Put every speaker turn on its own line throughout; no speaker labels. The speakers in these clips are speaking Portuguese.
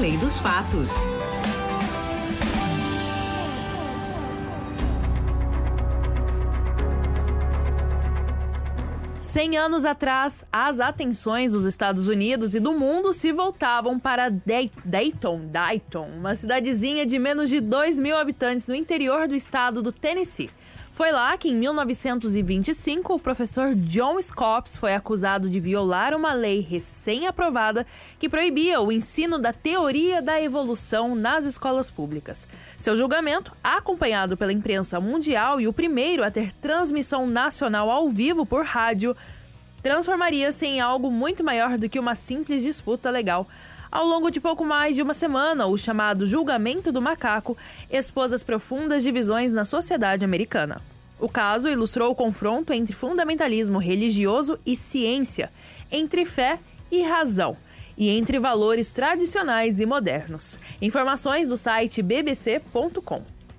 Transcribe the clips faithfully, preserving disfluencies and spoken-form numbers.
Além dos Fatos.
Cem anos atrás, as atenções dos Estados Unidos e do mundo se voltavam para Dayton, Dayton, uma cidadezinha de menos de dois mil habitantes no interior do estado do Tennessee. Foi lá que, em mil novecentos e vinte e cinco, o professor John Scopes foi acusado de violar uma lei recém-aprovada que proibia o ensino da teoria da evolução nas escolas públicas. Seu julgamento, acompanhado pela imprensa mundial e o primeiro a ter transmissão nacional ao vivo por rádio, transformaria-se em algo muito maior do que uma simples disputa legal. Ao longo de pouco mais de uma semana, o chamado julgamento do macaco expôs as profundas divisões na sociedade americana. O caso ilustrou o confronto entre fundamentalismo religioso e ciência, entre fé e razão, e entre valores tradicionais e modernos. Informações do site b b c ponto com.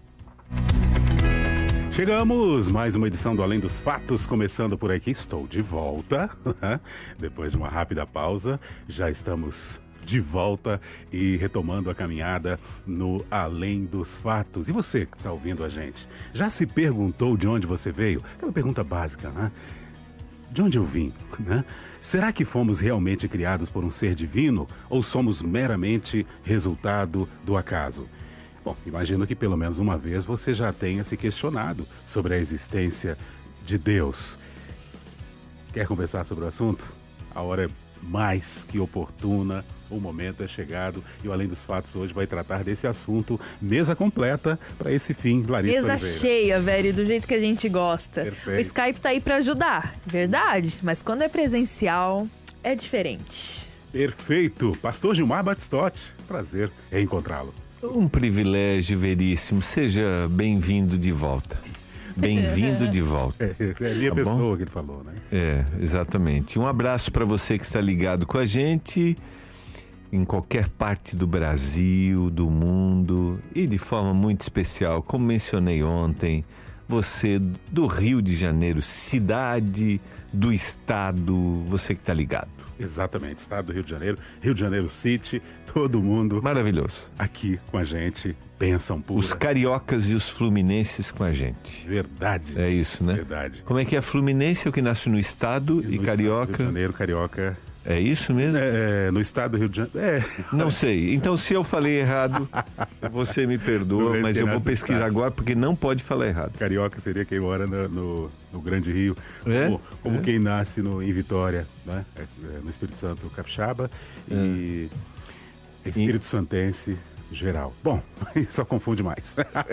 Chegamos, mais uma edição do Além dos Fatos, começando por aqui. Estou de volta, depois de uma rápida pausa, já estamos de volta e retomando a caminhada no Além dos Fatos. E você que está ouvindo a gente, já se perguntou de onde você veio? Aquela pergunta básica, né? De onde eu vim, né? Será que fomos realmente criados por um ser divino ou somos meramente resultado do acaso? Bom, imagino que pelo menos uma vez você já tenha se questionado sobre a existência de Deus. Quer conversar sobre o assunto? A hora é mais que oportuna, o momento é chegado e o Além dos Fatos hoje vai tratar desse assunto. Mesa completa para esse fim, Larissa
Mesa
Oliveira.
cheia, velho, do jeito que a gente gosta.
Perfeito.
O Skype tá aí para ajudar, verdade, mas quando é presencial é diferente.
Perfeito. Pastor Gilmar Batistotti, prazer em encontrá-lo.
Um privilégio veríssimo, seja bem-vindo de volta. Bem-vindo de volta.
É, é a minha
Tá
pessoa
bom?
que ele falou, né?
É, exatamente. Um abraço para você que está ligado com a gente em qualquer parte do Brasil, do mundo e de forma muito especial, como mencionei ontem, você do Rio de Janeiro, cidade, do estado, você que está ligado.
Exatamente, estado do Rio de Janeiro, Rio de Janeiro City, todo mundo
Maravilhoso.
aqui com a gente, bênção pura.
Os cariocas e os fluminenses com a gente.
Verdade.
É isso, né?
Verdade.
Como é que é Fluminense, é o que nasce no estado,
No
e
estado
carioca?
do Rio de Janeiro, carioca.
É isso mesmo?
É, no estado do Rio de Janeiro. É.
Não sei. Então, se eu falei errado, você me
Não
perdoa,
é
mas
que
eu vou
nasce no
pesquisar
estado.
agora, porque não pode falar errado.
Carioca seria quem mora no, no, no Grande Rio,
É?
como, como
É?
quem nasce no, em Vitória, né? É, é, no Espírito Santo capixaba e Espírito Santense geral. Bom, só confunde mais.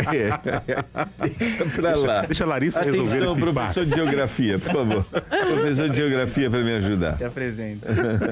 É. Deixa pra lá.
Deixa a Larissa resolver
Atenção,
esse
professor
impasse.
de geografia, por favor. Professor de geografia para me ajudar.
Se apresenta.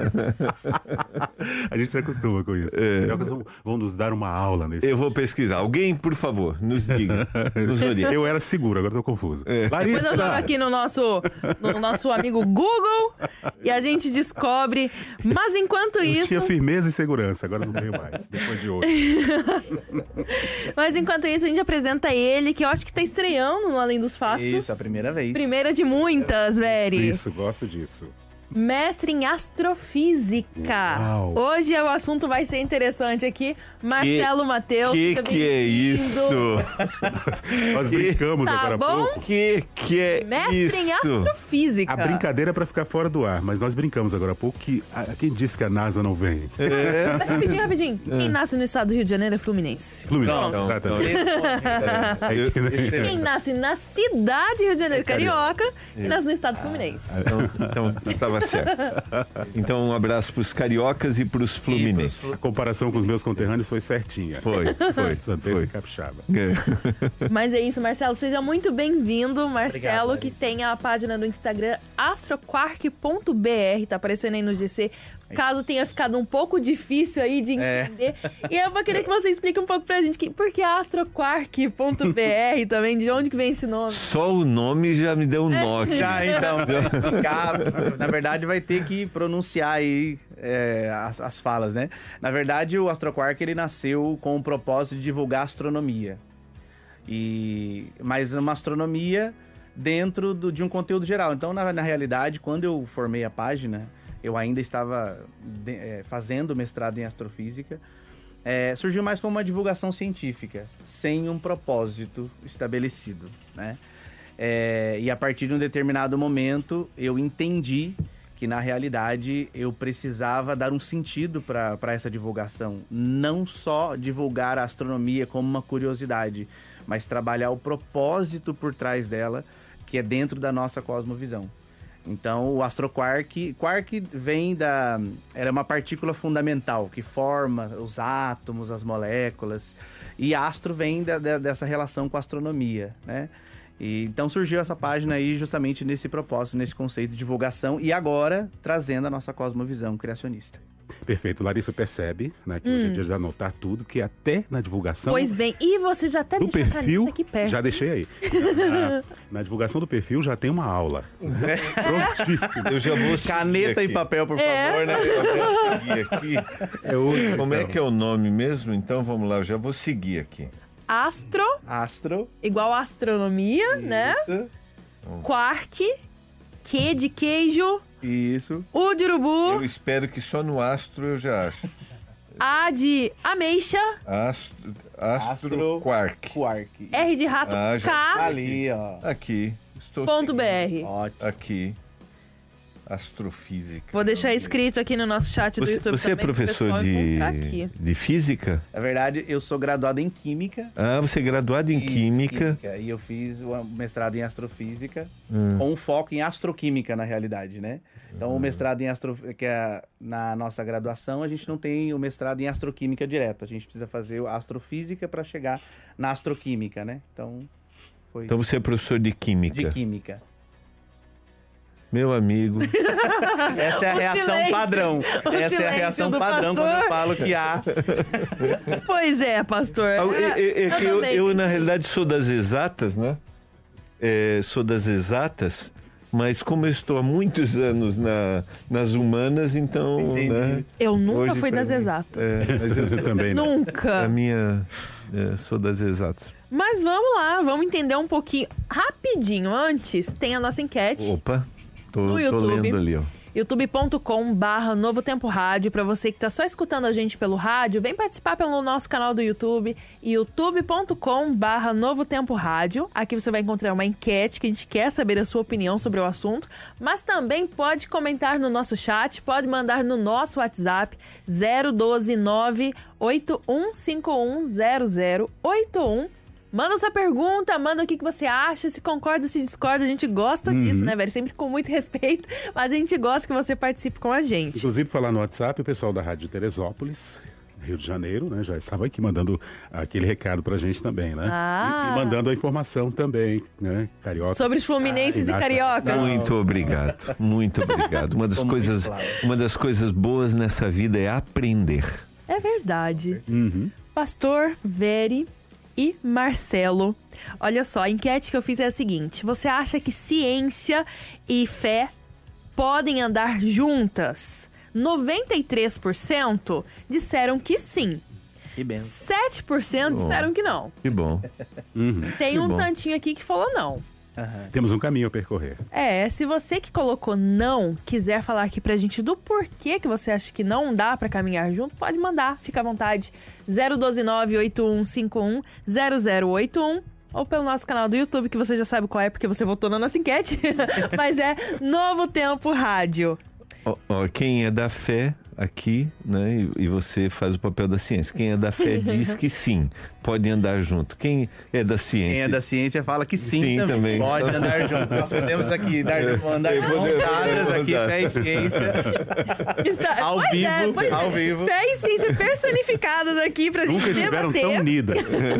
A gente se acostuma com isso.
É.
Os cariocas vão, vão nos dar uma aula nesse.
Eu vou pesquisar. Alguém, por favor, nos diga. Nos oriente.
Eu era seguro, agora tô confuso.
É.
Depois eu jogo
Larissa!
aqui no nosso, no nosso amigo Google e a gente descobre. Mas enquanto
Eu
isso,
tinha firmeza e segurança, agora não tenho mais, depois de hoje.
mas enquanto isso a gente apresenta ele, que eu acho que tá estreando no Além dos Fatos.
Isso, a primeira vez.
Primeira de muitas, velho.
Isso, gosto disso.
Mestre em astrofísica.
Uau.
Hoje o assunto vai ser interessante aqui. Marcelo Matheus.
Que
seja
que é
bem-vindo.
isso?
Nós brincamos
Tá
agora há
bom?
pouco.
Que que é
Mestre
isso?
em astrofísica.
A brincadeira é pra ficar fora do ar, mas nós brincamos agora há pouco que a, quem disse que a NASA não vem?
É.
Mas rapidinho, rapidinho. Quem nasce no estado do Rio de Janeiro é Fluminense.
Fluminense,
Então,
exatamente.
Esse ponto,
É que nem-
esse é-
Quem nasce na cidade do Rio de Janeiro, carioca, e nasce no estado Fluminense.
Então, então estava certo. Então um abraço para os cariocas e para os fluminenses.
A comparação com os meus conterrâneos foi certinha.
Foi, foi,
Santense
foi.
e capixaba.
É.
Mas é isso, Marcelo. Seja muito bem-vindo. Marcelo,
Obrigado,
que
Larissa.
tem a página do Instagram astroquark ponto b r. Tá aparecendo aí no G C. Caso tenha ficado um pouco difícil aí de
É.
entender. E eu vou querer que você explique um pouco pra gente que, por que astroquark ponto b r também, de onde que vem esse nome.
Só o nome já me deu um nó aqui.
Já, então, pra explicar, na verdade vai ter que pronunciar aí é, as, as falas, né? Na verdade, o AstroQuark, ele nasceu com o propósito de divulgar astronomia. E, mas uma astronomia dentro do- de um conteúdo geral. Então, na, na realidade, quando eu formei a página, eu ainda estava de- é, fazendo mestrado em astrofísica. é, surgiu mais como uma divulgação científica, sem um propósito estabelecido, né? É, e a partir de um determinado momento, eu entendi que, na realidade, eu precisava dar um sentido para essa divulgação. Não só divulgar a astronomia como uma curiosidade, mas trabalhar o propósito por trás dela, que é dentro da nossa cosmovisão. Então, o astroquark... Quark vem da... Era uma partícula fundamental que forma os átomos, as moléculas. E astro vem da, da, dessa relação com a astronomia, né? E, então surgiu essa página aí justamente nesse propósito, nesse conceito de divulgação. E agora, trazendo a nossa cosmovisão criacionista.
Perfeito. Larissa percebe, né, que hoje é dia de anotar tudo, que até na divulgação...
Pois bem, e você já até
do
deixou a
perfil,
caneta aqui perto.
já deixei aí. Na, na divulgação do perfil já tem uma aula. Prontíssimo.
Eu já vou
Caneta
aqui.
e papel, por
É.
favor, né?
Eu vou seguir aqui.
É hoje,
Como é
então.
que é o nome mesmo? Então vamos lá, eu já vou seguir aqui.
Astro,
Astro.
igual astronomia, né?
Isso.
Quark, Q de queijo,
Isso.
U de urubu,
Eu espero que só no astro eu já acho.
A de ameixa,
Astro, astro,
Astro-
quark.
Quark.
R de rato,
Ah, já
K,
tá
Ali, ó.
Aqui. Estou
ponto
seguindo.
BR.
Ótimo.
Aqui. Astrofísica.
Vou deixar escrito aqui no nosso chat do
Você,
YouTube
você é
também, pro
professor
pessoal
de,
encontrar aqui.
de física?
Na verdade, eu sou graduado em Química.
Ah, você é graduado em
Isso,
química.
E eu fiz o mestrado em Astrofísica,
Hum.
com um foco em Astroquímica, na realidade, né? Então, o mestrado em Astro... que é na nossa graduação, a gente não tem o mestrado em Astroquímica direto. A gente precisa fazer o Astrofísica para chegar na Astroquímica, né? Então, foi
Então você é professor de química.
de Química.
Meu amigo.
Essa é a
O
reação
silêncio.
padrão.
O
Essa é a
silêncio
reação
do
padrão quando
pastor.
eu falo que há...
Pois é, pastor.
É, é- é que eu,
também.
eu, na realidade, sou das exatas, né? É, sou das exatas, mas como eu estou há muitos anos na, nas humanas, então.
Entendi.
Né?
Eu nunca
Hoje,
fui
pra
das
mim,
exatas.
É,
Mas eu também, né?
a
Nunca.
minha. é, sou das exatas.
Mas vamos lá, vamos entender um pouquinho. Rapidinho, antes, tem a nossa enquete.
Opa, tô,
No
tô
YouTube.
lendo ali, ó.
youtube ponto com barra Novo Tempo Rádio. Pra você que tá só escutando a gente pelo rádio, vem participar pelo nosso canal do YouTube, youtube ponto com barra Novo Tempo Rádio. Aqui você vai encontrar uma enquete que a gente quer saber a sua opinião sobre o assunto, mas também pode comentar no nosso chat, pode mandar no nosso WhatsApp zero um dois nove oito um cinco um zero zero oito um. Manda sua pergunta, manda o que, que você acha, se concorda, se discorda, a gente gosta disso, né, velho? Sempre com muito respeito, mas a gente gosta que você participe com a gente.
Inclusive, falar no WhatsApp, o pessoal da Rádio Teresópolis, Rio de Janeiro, né? Já estava aqui mandando aquele recado pra gente também, né?
Ah.
E, e mandando a informação também, né? Carioca.
Sobre os fluminenses
Ah,
e cariocas.
Muito obrigado, muito obrigado. Uma das
Ficou muito
coisas,
claro.
uma das coisas boas nessa vida é aprender.
É verdade.
Uhum.
Pastor, Veri e Marcelo. Olha só, a enquete que eu fiz é a seguinte. Você acha que ciência e fé podem andar juntas? noventa e três por cento disseram que sim.
Que benção.
sete por cento disseram que não.
Que bom.
Tem
Que
um
bom.
tantinho aqui que falou não.
Aham.
Temos um caminho a percorrer.
É, se você que colocou não quiser falar aqui pra gente do porquê que você acha que não dá pra caminhar junto, pode mandar, fica à vontade. zero um dois nove oito um cinco um zero zero oito um ou pelo nosso canal do YouTube, que você já sabe qual é, porque você votou na nossa enquete. Mas é Novo Tempo Rádio.
Ó, ó, quem é da fé aqui, né? E, e você faz o papel da ciência. Quem é da fé diz que sim, pode andar junto. Quem é da ciência?
Quem é da ciência fala que sim,
Sim,
também.
também.
Pode andar junto. Nós podemos aqui dar, andar
Eu
de
vou-
mãos dadas
eu vou
aqui,
dar.
fé e ciência.
Está...
Ao
pois é,
vivo,
pois é.
ao vivo.
Fé e ciência personificadas aqui pra
Nunca
gente
estiveram
debater,
tão unidas.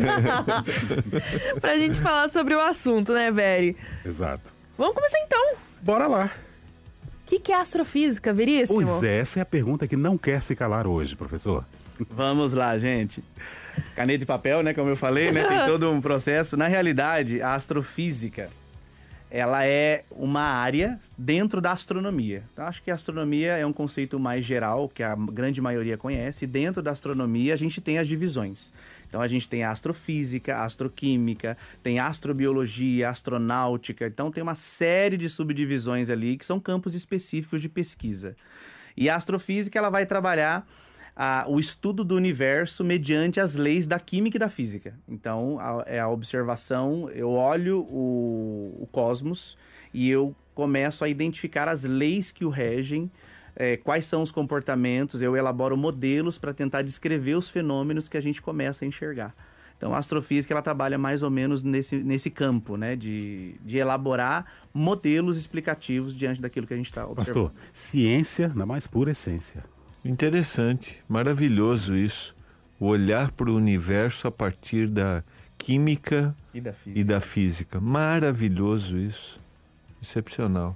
pra gente falar sobre o assunto, né, Veri?
Exato.
Vamos começar então.
Bora lá.
O que, que é astrofísica, Veríssimo?
Pois é, essa é a pergunta que não quer se calar hoje, professor.
Vamos lá, gente. Caneta e papel, né? Como eu falei, né? Tem todo um processo. Na realidade, a astrofísica, ela é uma área dentro da astronomia. Então, acho que a astronomia é um conceito mais geral, que a grande maioria conhece. E dentro da astronomia, a gente tem as divisões. Então, a gente tem a astrofísica, a astroquímica, tem a astrobiologia, a astronáutica. Então, tem uma série de subdivisões ali que são campos específicos de pesquisa. E a astrofísica, ela vai trabalhar a, o estudo do universo mediante as leis da química e da física. Então, a, é a observação, eu olho o, o cosmos e eu começo a identificar as leis que o regem, é, quais são os comportamentos, eu elaboro modelos para tentar descrever os fenômenos que a gente começa a enxergar. Então, a astrofísica ela trabalha mais ou menos nesse, nesse campo, né? De, de elaborar modelos explicativos diante daquilo que a gente está observando.
Pastor, ciência na mais pura essência.
Interessante, maravilhoso isso. O olhar para o universo a partir da química
E da física.
e da física. Maravilhoso isso. Excepcional.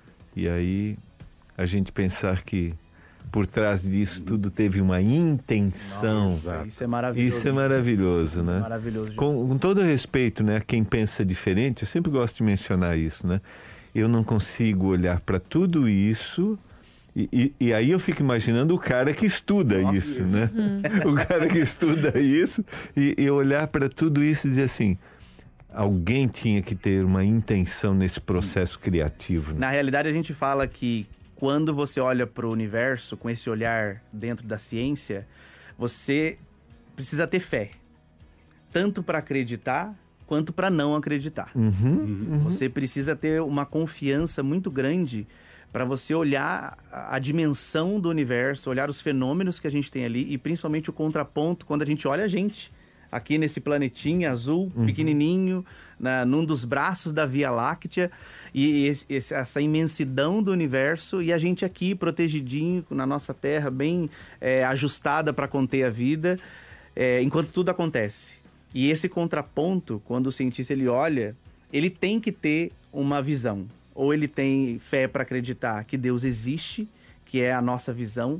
E aí, a gente pensar que por trás disso tudo teve uma intenção.
Nossa, isso é maravilhoso.
Isso é maravilhoso,
Isso
né?
é maravilhoso.
Com, com todo respeito, né, a quem pensa diferente, eu sempre gosto de mencionar isso, né? Eu não consigo olhar para tudo isso e, e, e aí eu fico imaginando o cara que estuda
Nossa,
isso,
isso.
né? O cara que estuda isso e, e olhar para tudo isso e dizer assim, alguém tinha que ter uma intenção nesse processo criativo. Né?
Na realidade, a gente fala que quando você olha para o universo com esse olhar dentro da ciência, você precisa ter fé. Tanto para acreditar, quanto para não acreditar.
Uhum, uhum.
Você precisa ter uma confiança muito grande para você olhar a dimensão do universo, olhar os fenômenos que a gente tem ali e principalmente o contraponto quando a gente olha a gente. Aqui nesse planetinha azul, uhum. pequenininho, na, num dos braços da Via Láctea, e esse, esse, essa imensidão do universo, e a gente aqui protegidinho na nossa Terra, bem é, ajustada para conter a vida, é, enquanto tudo acontece. E esse contraponto, quando o cientista ele olha, ele tem que ter uma visão. Ou ele tem fé para acreditar que Deus existe, que é a nossa visão,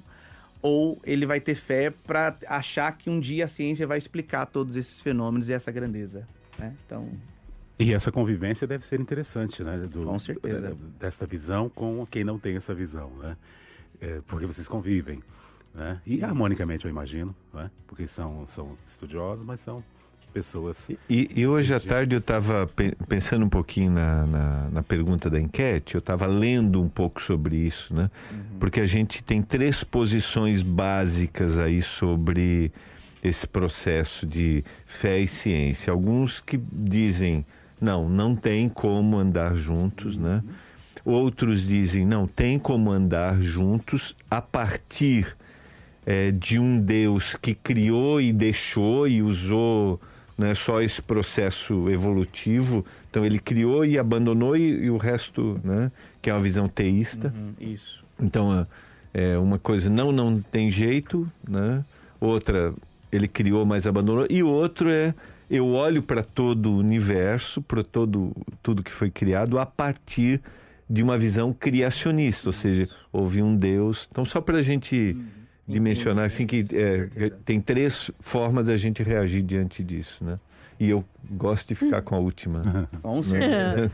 ou ele vai ter fé para achar que um dia a ciência vai explicar todos esses fenômenos e essa grandeza, né? Então...
E essa convivência deve ser interessante, né? Do,
Com certeza.
Desta visão com quem não tem essa visão, né? É, porque vocês convivem, né? E harmonicamente, eu imagino, né? Porque são, são estudiosos, mas são pessoas...
E, e hoje à tarde eu estava pe pensando um pouquinho na, na, na pergunta da enquete, eu estava lendo um pouco sobre isso, né? Uhum. Porque a gente tem três posições básicas aí sobre esse processo de fé e ciência. Alguns que dizem, não, não tem como andar juntos, uhum. né? Outros dizem, não, tem como andar juntos a partir é, de um Deus que criou e deixou e usou... Não é só esse processo evolutivo, então ele criou e abandonou e, e o resto, né, que é uma visão teísta.
Uhum, isso.
Então, é uma coisa não, não tem jeito, né? Outra, ele criou, mas abandonou. E outro é, eu olho para todo o universo, para todo, tudo que foi criado a partir de uma visão criacionista, ou seja, houve um Deus. Então, só para a gente... Uhum. dimensionar assim que é, tem três formas da gente reagir diante disso, né? E eu gosto de ficar com a última.
Com certeza.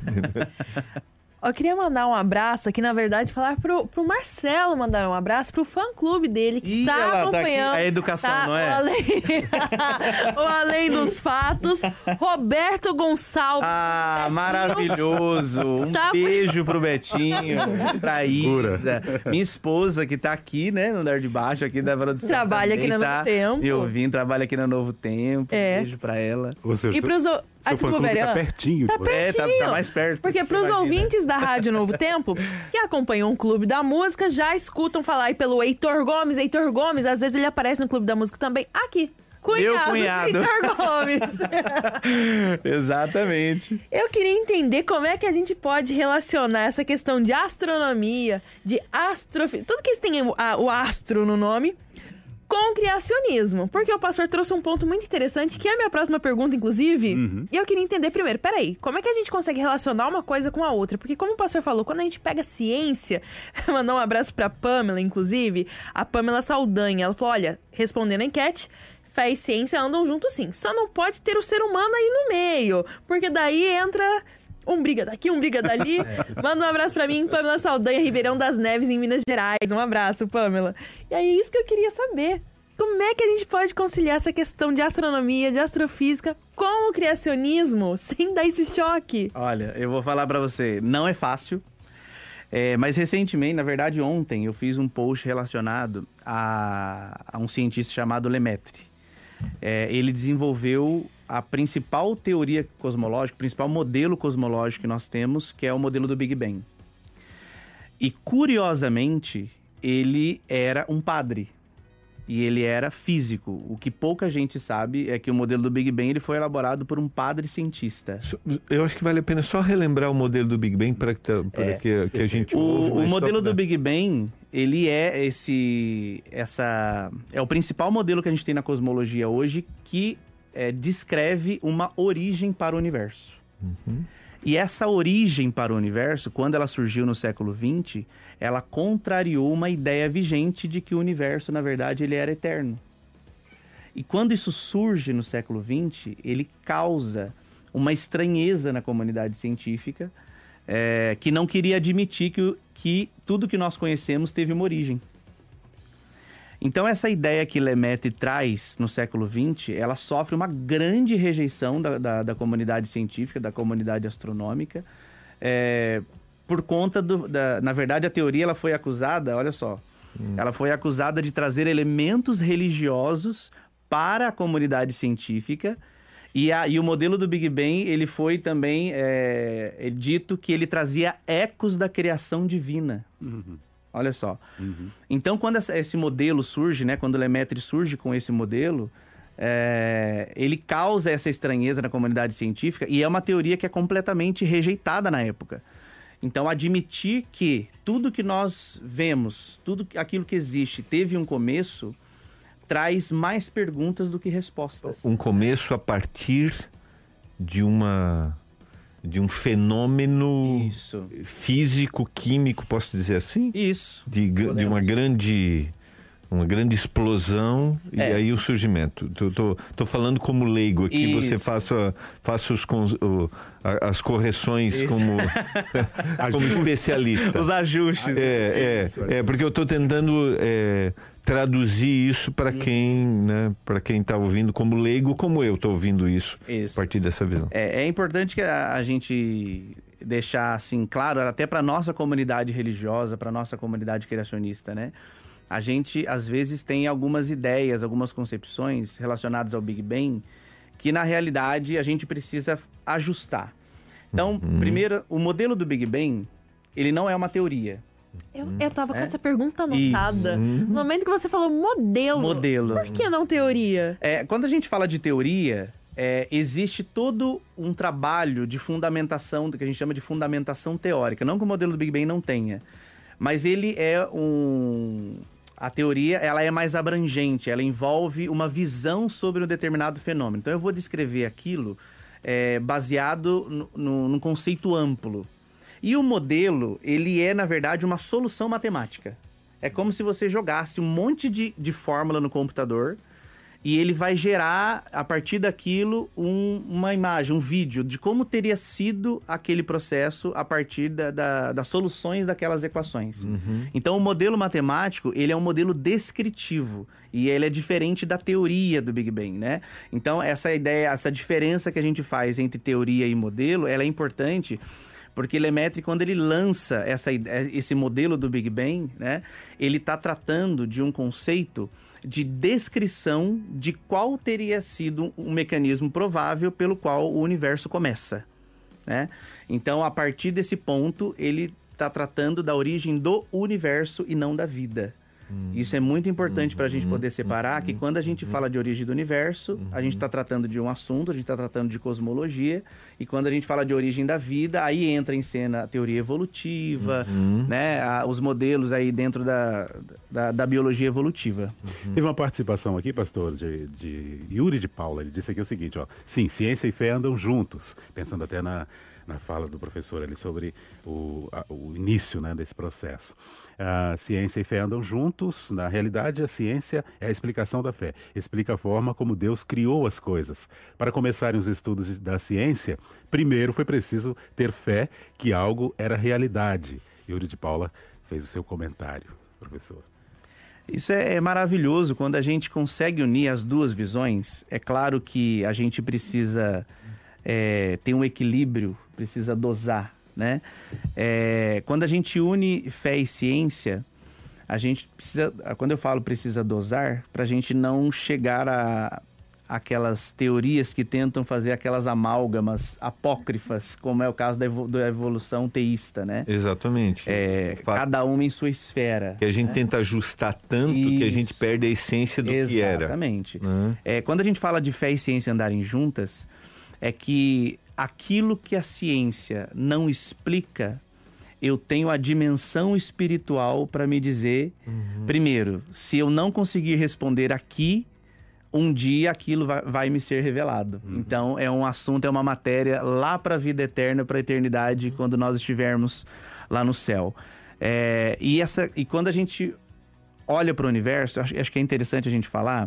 Eu queria mandar um abraço aqui, na verdade, falar pro, pro Marcelo mandar um abraço pro fã-clube dele, que
Ih,
tá
ela
acompanhando.
Tá a educação,
tá,
não é?
O Além, o Além dos Fatos. Roberto Gonçalves.
Ah, maravilhoso. Um
Está...
beijo pro Betinho, pra Isa. Minha esposa, que tá aqui, né, no andar de baixo, aqui da produção.
Trabalha aqui na
está
Novo Tempo.
Me ouvindo, trabalha aqui na Novo Tempo.
É.
Um beijo pra ela.
Ou seja,
E pros...
seu, seu fã-clube tá pertinho.
Tá
de você.
É, tá, tá mais perto.
Porque pros
Imagina.
ouvintes da Rádio Novo Tempo, que acompanham o Clube da Música, já escutam falar aí pelo Heitor Gomes. Heitor Gomes, às vezes ele aparece no Clube da Música também. Aqui. Cunhado,
Meu cunhado.
Heitor Gomes.
Exatamente.
Eu queria entender como é que a gente pode relacionar essa questão de astronomia, de astrofísica, tudo que tem o, a, o astro no nome, com o criacionismo. Porque o pastor trouxe um ponto muito interessante, que é a minha próxima pergunta, inclusive. Uhum. E eu queria entender primeiro, peraí, como é que a gente consegue relacionar uma coisa com a outra? Porque como o pastor falou, quando a gente pega ciência, mandar um abraço pra Pamela, inclusive, a Pamela Saldanha, ela falou, olha, respondendo a enquete, fé e ciência andam juntos sim, só não pode ter o ser humano aí no meio, porque daí entra... Um briga daqui, um briga dali. É. Manda um abraço pra mim, Pamela Saldanha, Ribeirão das Neves, em Minas Gerais. Um abraço, Pamela. E aí, é isso que eu queria saber. Como é que a gente pode conciliar essa questão de astronomia, de astrofísica, com o criacionismo, sem dar esse choque?
Olha, eu vou falar pra você, não é fácil. É, mas recentemente, na verdade ontem, eu fiz um post relacionado a, a um cientista chamado Lemaitre. É, ele desenvolveu a principal teoria cosmológica, o principal modelo cosmológico que nós temos, que é o modelo do Big Bang. E, curiosamente, ele era um padre. E ele era físico. O que pouca gente sabe é que o modelo do Big Bang ele foi elaborado por um padre cientista.
Eu acho que vale a pena só relembrar o modelo do Big Bang para que, é. que, que a gente ouve.
O, o modelo do Big Bang, ele é esse, essa, é o principal modelo que a gente tem na cosmologia hoje que é, descreve uma origem para o universo.
Uhum.
E essa origem para o universo, quando ela surgiu no século vinte, ela contrariou uma ideia vigente de que o universo, na verdade, ele era eterno. E quando isso surge no século vinte, ele causa uma estranheza na comunidade científica, é, que não queria admitir que, que tudo que nós conhecemos teve uma origem. Então, essa ideia que Lemaitre traz no século vinte, ela sofre uma grande rejeição da, da, da comunidade científica, da comunidade astronômica, é, por conta do... Da, na verdade, a teoria ela foi acusada, olha só, hum. ela foi acusada de trazer elementos religiosos para a comunidade científica, e, a, e o modelo do Big Bang, ele foi também é, é dito que ele trazia ecos da criação divina.
Uhum.
Olha só.
Uhum.
Então, quando essa, esse modelo surge, né, quando o Lemaitre surge com esse modelo, é, ele causa essa estranheza na comunidade científica e é uma teoria que é completamente rejeitada na época. Então, admitir que tudo que nós vemos, tudo aquilo que existe teve um começo, traz mais perguntas do que respostas.
Um começo a partir de uma... de um fenômeno
Isso.
físico, químico, posso dizer assim?
Isso.
De, de uma grande, uma grande explosão
É.
e aí o surgimento. Tô, tô, tô falando como leigo aqui,
Isso.
você faça, faça os, cons- o, a- as correções
Isso.
como, como especialista.
Os ajustes.
É, é, é, porque eu estou tentando é, traduzir isso para quem, né, para quem está ouvindo como leigo, como eu estou ouvindo isso,
Isso.
a partir dessa visão.
É, é importante que a, a gente deixar assim claro, até para nossa comunidade religiosa, para nossa comunidade criacionista, né? A gente às vezes tem algumas ideias, algumas concepções relacionadas ao Big Bang que na realidade a gente precisa ajustar. Então,
Uhum.
primeiro, o modelo do Big Bang, ele não é uma teoria.
Eu, eu tava com
É?
essa pergunta anotada. No momento que você falou modelo.
Modelo.
Por que não teoria?
É, quando a gente fala de teoria, é, existe todo um trabalho de fundamentação, do que a gente chama de fundamentação teórica. Não que o modelo do Big Bang não tenha, mas ele é um... A teoria, ela é mais abrangente, ela envolve uma visão sobre um determinado fenômeno. Então, eu vou descrever aquilo é, baseado no, no, num conceito amplo. E o modelo, ele é, na verdade, uma solução matemática. É como se você jogasse um monte de, de fórmula no computador e ele vai gerar, a partir daquilo, um, uma imagem, um vídeo de como teria sido aquele processo a partir da, da, das soluções daquelas equações.
Uhum.
Então, o modelo matemático, ele é um modelo descritivo e ele é diferente da teoria do Big Bang, né? Então, essa ideia, essa diferença que a gente faz entre teoria e modelo, ela é importante. Porque Lemaitre, quando ele lança essa, esse modelo do Big Bang, né, ele está tratando de um conceito de descrição de qual teria sido um mecanismo provável pelo qual o universo começa, né? Então, a partir desse ponto, ele está tratando da origem do universo e não da vida. Isso é muito importante para a gente poder separar que quando a gente fala de origem do universo, a gente está tratando de um assunto, a gente está tratando de cosmologia, e quando a gente fala de origem da vida, aí entra em cena a teoria evolutiva,
Uhum.
né, a, os modelos aí dentro da, da, da biologia evolutiva.
Teve uma participação aqui, pastor, de, de Yuri de Paula. Ele disse aqui o seguinte, ó. Sim, ciência e fé andam juntos. Pensando até na, na fala do professor ali sobre o, a, o início, né, desse processo. A ciência e fé andam juntos. Na realidade, a ciência é a explicação da fé. Explica a forma como Deus criou as coisas. Para começarem os estudos da ciência, primeiro foi preciso ter fé que algo era realidade. Yuri de Paula fez o seu comentário, professor.
Isso é, é maravilhoso quando a gente consegue unir as duas visões. É claro que a gente precisa é, ter um equilíbrio, precisa dosar, né? É, quando a gente une fé e ciência, a gente precisa, quando eu falo precisa dosar, para a gente não chegar a aquelas teorias que tentam fazer aquelas amálgamas apócrifas, como é o caso da, evol da evolução teísta, né?
Exatamente.
É, cada uma em sua esfera.
Que a gente
né?
tenta ajustar tanto Isso. que a gente perde a essência do
Exatamente.
que era.
Exatamente.
Uhum.
É, quando a gente fala de fé e ciência andarem juntas, é que aquilo que a ciência não explica, eu tenho a dimensão espiritual para me dizer, uhum. primeiro, se eu não conseguir responder aqui, um dia aquilo vai, vai me ser revelado. Uhum. Então, é um assunto, é uma matéria lá para a vida eterna, para a eternidade, uhum. quando nós estivermos lá no céu. É, e, essa, e quando a gente olha para o universo, acho, acho que é interessante a gente falar,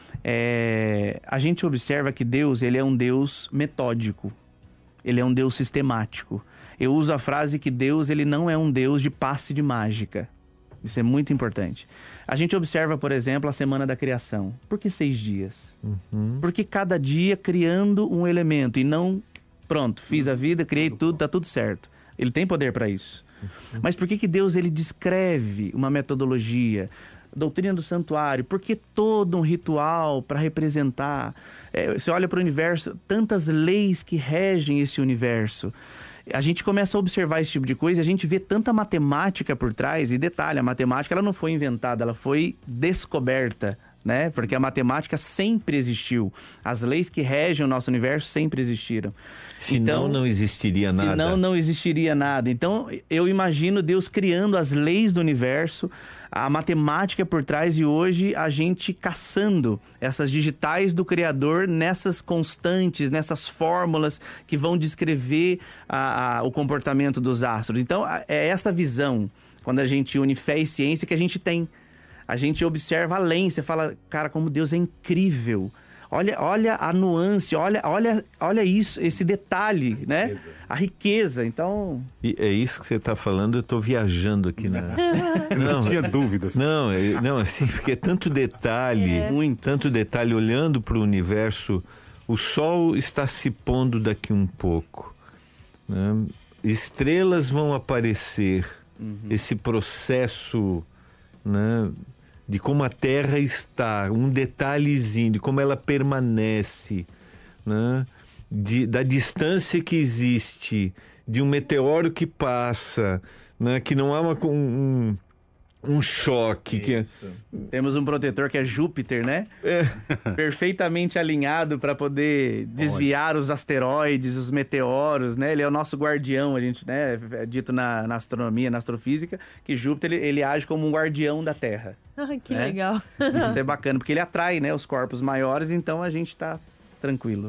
é, a gente observa que Deus, ele é um Deus metódico. Ele é um Deus sistemático. Eu uso a frase que Deus, ele não é um Deus de passe de mágica. Isso é muito importante. A gente observa, por exemplo, a Semana da Criação. Por que seis dias? Uhum. Porque cada dia criando um elemento e não, pronto, fiz a vida, criei tudo, tá tudo certo. Ele tem poder para isso. Uhum. Mas por que que Deus, ele descreve uma metodologia? Doutrina do santuário, por que todo um ritual para representar? É, você olha para o universo, tantas leis que regem esse universo. A gente começa a observar esse tipo de coisa e a gente vê tanta matemática por trás. E detalhe, a matemática ela não foi inventada, ela foi descoberta, né? Porque a matemática sempre existiu. As leis que regem o nosso universo sempre existiram.
Senão
então,
não existiria nada.
Senão não existiria nada. Então, eu imagino Deus criando as leis do universo, a matemática por trás, e hoje a gente caçando essas digitais do Criador nessas constantes, nessas fórmulas que vão descrever a, a, o comportamento dos astros. Então, é essa visão, quando a gente une fé e ciência, que a gente tem. A gente observa além, você fala, cara, como Deus é incrível. Olha, olha a nuance, olha, olha, olha isso, esse detalhe, a né? A riqueza, então...
E é isso que você está falando, eu estou viajando aqui na...
Não, não tinha dúvidas.
Não, é, não, assim, porque é tanto detalhe, é. muito, tanto detalhe, olhando para o universo, o sol está se pondo daqui um pouco, né? Estrelas vão aparecer, uhum. esse processo, né? De como a Terra está, um detalhezinho, de como ela permanece, né? De, da distância que existe, de um meteoro que passa, né? Que não há uma, um, um choque. Que é...
Temos um protetor que é Júpiter, né? É. Perfeitamente alinhado para poder desviar Olha. os asteroides, os meteoros, né? Ele é o nosso guardião, a gente, né? É dito na, na astronomia, na astrofísica, que Júpiter ele, ele age como um guardião da Terra.
Ah, que
né?
legal.
Isso é bacana, porque ele atrai, né, os corpos maiores, então a gente tá tranquilo.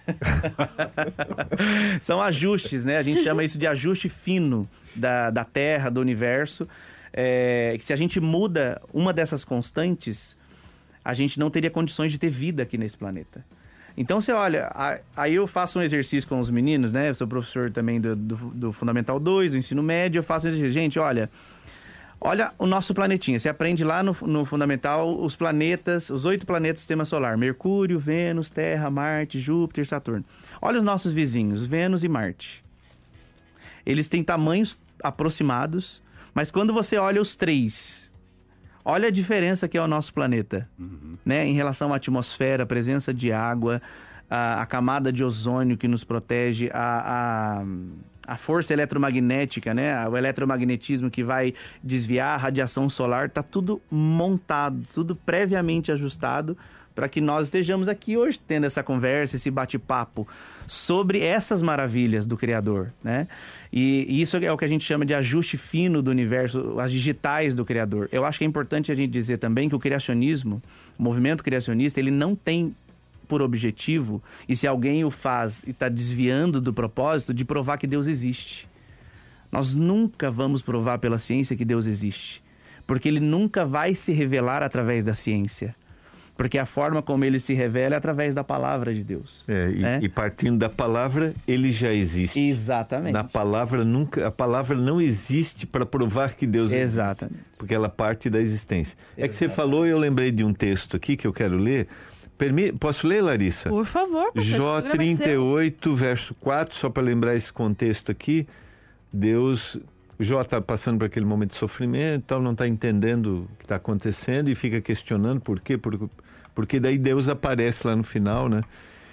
São ajustes, né? A gente chama isso de ajuste fino da, da Terra, do universo. É, que se a gente muda uma dessas constantes, a gente não teria condições de ter vida aqui nesse planeta. Então, você olha, a, aí eu faço um exercício com os meninos, né? Eu sou professor também do, do, do Fundamental dois, do ensino médio, eu faço um exercício. Gente, olha... Olha o nosso planetinha. Você aprende lá no, no Fundamental os planetas, os oito planetas do Sistema Solar. Mercúrio, Vênus, Terra, Marte, Júpiter, Saturno. Olha os nossos vizinhos, Vênus e Marte. Eles têm tamanhos aproximados, mas quando você olha os três, olha a diferença que é o nosso planeta. Uhum. Né? Em relação à atmosfera, a presença de água, a, a camada de ozônio que nos protege, a... a A força eletromagnética, né? O eletromagnetismo que vai desviar a radiação solar, tá tudo montado, tudo previamente ajustado para que nós estejamos aqui hoje tendo essa conversa, esse bate-papo sobre essas maravilhas do Criador, né? E, e isso é o que a gente chama de ajuste fino do universo, as digitais do Criador. Eu acho que é importante a gente dizer também que o criacionismo, o movimento criacionista, ele não tem por objetivo, e se alguém o faz e está desviando do propósito, de provar que Deus existe. Nós nunca vamos provar pela ciência que Deus existe, porque ele nunca vai se revelar através da ciência, porque a forma como ele se revela é através da palavra de Deus.
É, e,
né?
e partindo da palavra, ele já existe.
Exatamente.
Na palavra nunca, a palavra não existe para provar que Deus existe.
Exatamente.
Porque ela parte da existência.
Exatamente.
É que você falou e eu lembrei de um texto aqui que eu quero ler. Permi... Posso ler, Larissa?
Por favor.
Jó trinta e oito, verso quatro, só para lembrar esse contexto aqui. Deus... Jó está passando por aquele momento de sofrimento, tal, não está entendendo o que está acontecendo e fica questionando por quê, porque, porque daí Deus aparece lá no final, né?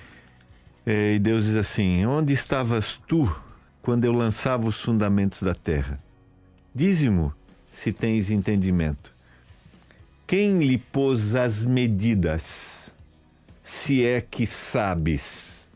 É, e Deus diz assim: onde estavas tu quando eu lançava os fundamentos da terra? Dize-mo se tens entendimento. Quem lhe pôs as medidas, se é que sabes?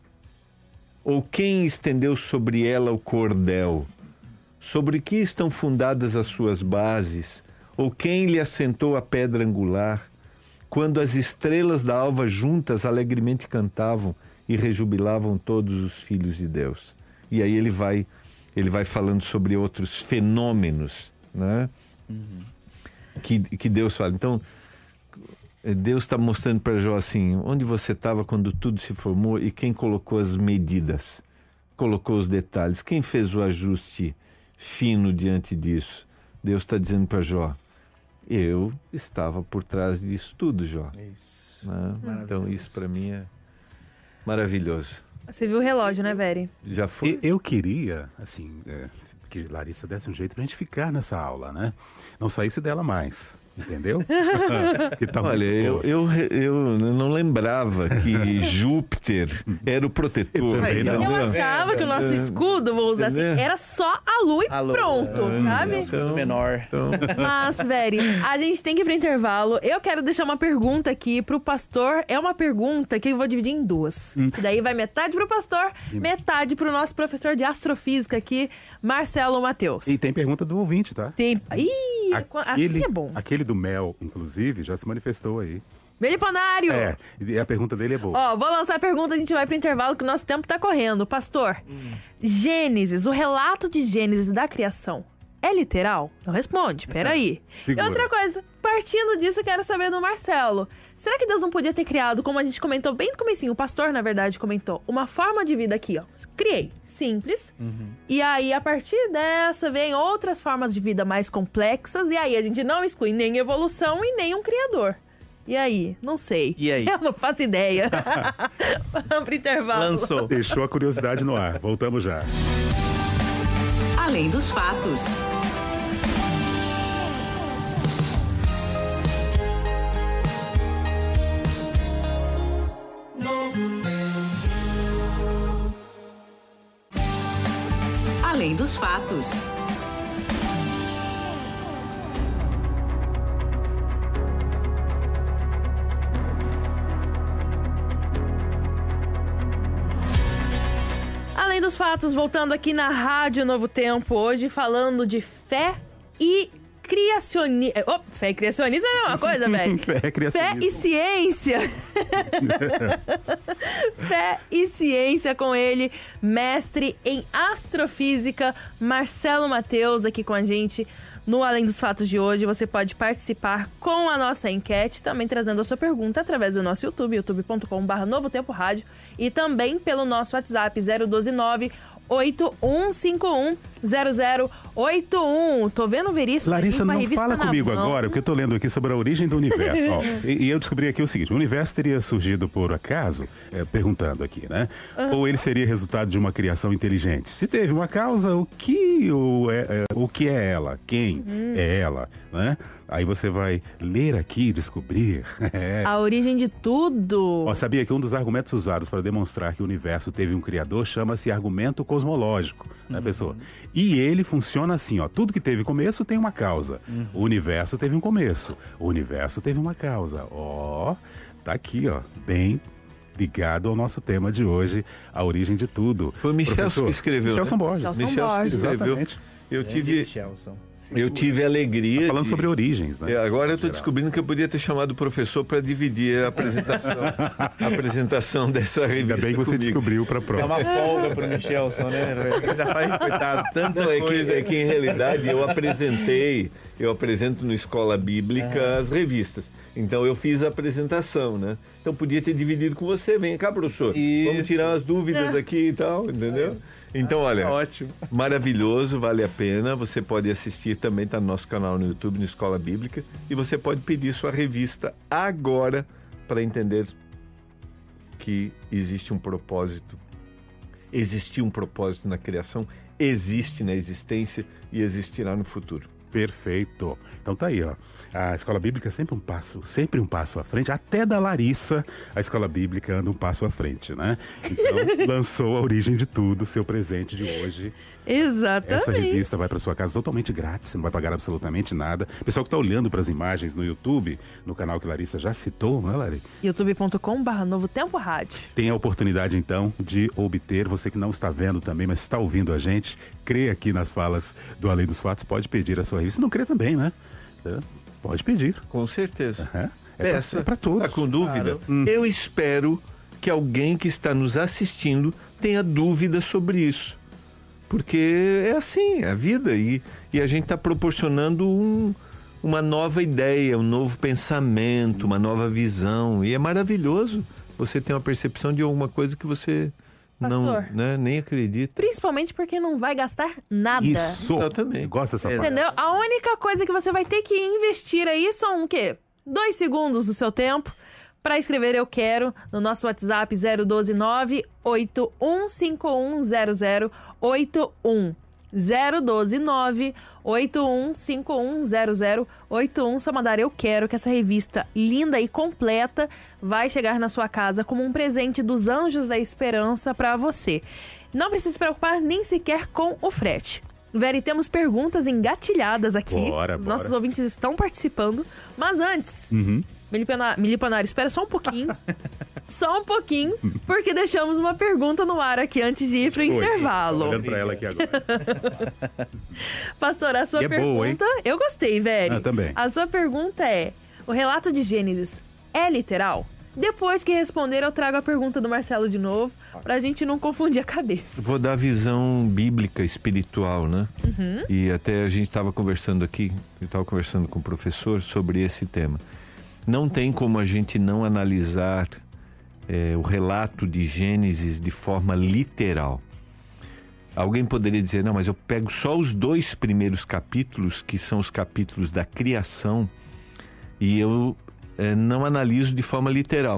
Ou quem estendeu sobre ela o cordel? Sobre que estão fundadas as suas bases? Ou quem lhe assentou a pedra angular? Quando as estrelas da alva juntas alegremente cantavam e rejubilavam todos os filhos de Deus. E aí ele vai, ele vai falando sobre outros fenômenos, né? Uhum. que, que Deus fala. Então, Deus está mostrando para Jó assim, onde você estava quando tudo se formou e quem colocou as medidas, colocou os detalhes, quem fez o ajuste fino diante disso. Deus está dizendo para Jó, eu estava por trás disso tudo, Jó. Isso. Né? Então isso para mim é maravilhoso.
Você viu o relógio, né, Veri?
Já foi?
Eu queria, assim, é, que Larissa desse um jeito pra gente ficar nessa aula, né? Não saísse dela mais. Entendeu? Que tá
Olha, eu, eu, eu não lembrava que Júpiter era o protetor.
Eu,
eu
não.
achava que o nosso escudo, vou usar assim, era só a lua e a lua, pronto, é, sabe?
É um escudo menor. Então...
Mas, Veri, a gente tem que ir pro intervalo. Eu quero deixar uma pergunta aqui pro pastor. É uma pergunta que eu vou dividir em duas. Hum. Daí vai metade pro pastor, hum. metade pro nosso professor de astrofísica aqui, Marcelo Matheus.
E tem pergunta do ouvinte, tá?
Tem. Ih, aquele, assim é bom.
Aquele do mel, inclusive, já se manifestou aí.
Meliponário!
É, e a pergunta dele é boa.
Ó, vou lançar a pergunta, a gente vai pro intervalo que o nosso tempo tá correndo. Pastor, hum. Gênesis, o relato de Gênesis da criação, é literal? Não responde, peraí. E outra coisa, partindo disso, eu quero saber do Marcelo. Será que Deus não podia ter criado, como a gente comentou bem no comecinho, o pastor, na verdade, comentou, uma forma de vida aqui, ó. Criei, simples. Uhum. E aí, a partir dessa, vem outras formas de vida mais complexas. E aí, a gente não exclui nem evolução e nem um criador. E aí? Não sei.
E aí?
Eu não faço ideia. Vamos pro intervalo.
Lançou.
Deixou a curiosidade no ar. Voltamos já.
Além dos fatos. Além dos fatos.
Além dos fatos, voltando aqui na Rádio Novo Tempo, hoje falando de fé e criacionismo. Oh, fé e criacionismo é a mesma coisa, velho.
Fé e criacionismo.
Fé e ciência. Fé e ciência com ele, mestre em astrofísica, Marcelo Matheus, aqui com a gente no Além dos Fatos de hoje. Você pode participar com a nossa enquete, também trazendo a sua pergunta através do nosso YouTube, youtube ponto com barra Novo Tempo Rádio, e também pelo nosso WhatsApp zero um dois nove oito um cinco um zero zero oito um. Tô vendo o Veríssimo.
Larissa, não fala comigo
mão.
agora, porque eu tô lendo aqui sobre a origem do universo. Ó, e, e eu descobri aqui o seguinte: o universo teria surgido por acaso, é, perguntando aqui, né? Uhum. Ou ele seria resultado de uma criação inteligente? Se teve uma causa, o que, o, é, é, o que é ela? Quem uhum. é ela? Né? Aí você vai ler aqui e descobrir. É.
A origem de tudo.
Ó, sabia que um dos argumentos usados para demonstrar que o universo teve um criador chama-se argumento cosmológico, né, uhum. pessoa? E ele funciona assim, ó. Tudo que teve começo tem uma causa. Uhum. O universo teve um começo. O universo teve uma causa. Ó, tá aqui, ó. Bem ligado ao nosso tema de hoje, a origem de tudo.
Foi o Michelson que escreveu.
Michelson
né?
Borges.
Michelson Borges.
Escreveu.
Exatamente.
Eu tive... Eu tive a alegria.
Tá falando
de...
sobre origens, né?
Agora eu estou descobrindo que eu podia ter chamado o professor para dividir a apresentação, a apresentação dessa revista.
Ainda bem que você
comigo.
descobriu para a prova.
É uma folga pro Michelson, né? Ele já faz, coitado, tanta
Não, é
coisa.
que, é que em realidade eu apresentei, eu apresento no Escola Bíblica ah. as revistas. Então eu fiz a apresentação, né? Então podia ter dividido com você. Vem cá, professor. Isso. Vamos tirar as dúvidas é. aqui e tal, entendeu? Então, olha,
ótimo.
Maravilhoso, vale a pena. Você pode assistir também, está no nosso canal no YouTube, no Escola Bíblica. E você pode pedir sua revista agora para entender que existe um propósito. Existiu um propósito na criação existe na existência e existirá no futuro.
Perfeito. Então tá aí, ó. A escola bíblica é sempre um passo, sempre um passo à frente. Até da Larissa, a escola bíblica anda um passo à frente, né? Então, lançou A Origem de Tudo, seu presente de hoje.
Exatamente.
Essa revista vai para sua casa totalmente grátis, você não vai pagar absolutamente nada. Pessoal que está olhando para as imagens no YouTube, no canal que Larissa já citou, não é, Lari?
youtube ponto com barra Novo Tempo Rádio.
Tem a oportunidade, então, de obter, você que não está vendo também, mas está ouvindo a gente, crê aqui nas falas do Além dos Fatos, pode pedir a sua revista. Se não crê também, né? É, pode pedir.
Com certeza.
É, é
Peça.
para todos.
Tá com dúvida?
Claro.
Hum.
Eu espero que alguém que está nos assistindo tenha dúvida sobre isso. Porque é assim, é a vida. E, e a gente está proporcionando um, uma nova ideia, um novo pensamento, uma nova visão. E é maravilhoso você ter uma percepção de alguma coisa que você não,
Pastor.
né, nem acredita.
Principalmente porque não vai gastar nada.
Isso.
Exatamente.
Eu gosto dessa parte.
Entendeu? A única coisa que você vai ter que investir aí são o quê? Dois segundos do seu tempo para escrever Eu Quero no nosso WhatsApp zero um dois nove oito um cinco um zero zero oito um. zero um dois nove oito um cinco um zero zero oito um. Só mandar Eu Quero, que essa revista linda e completa vai chegar na sua casa como um presente dos Anjos da Esperança para você. Não precisa se preocupar nem sequer com o frete. Veri, temos perguntas engatilhadas aqui.
Bora,
Os
bora.
nossos ouvintes estão participando. Mas antes,
Uhum.
Milipana- Milipanário, espera só um pouquinho. Só um pouquinho, porque deixamos uma pergunta no ar aqui antes de ir pro
Oi,
intervalo.
tô olhando pra ela aqui agora.
Pastor, a sua
E é boa, hein?
pergunta... Eu gostei, velho.
Ah, também.
A sua pergunta é: o relato de Gênesis é literal? Depois que responder, eu trago a pergunta do Marcelo de novo, pra gente não confundir a cabeça.
Vou dar a visão bíblica, espiritual, né?
Uhum.
E até a gente estava conversando aqui, eu estava conversando com o professor sobre esse tema. Não tem como a gente não analisar é, o relato de Gênesis de forma literal. Alguém poderia dizer, não, mas eu pego só os dois primeiros capítulos, que são os capítulos da criação, e eu é, não analiso de forma literal.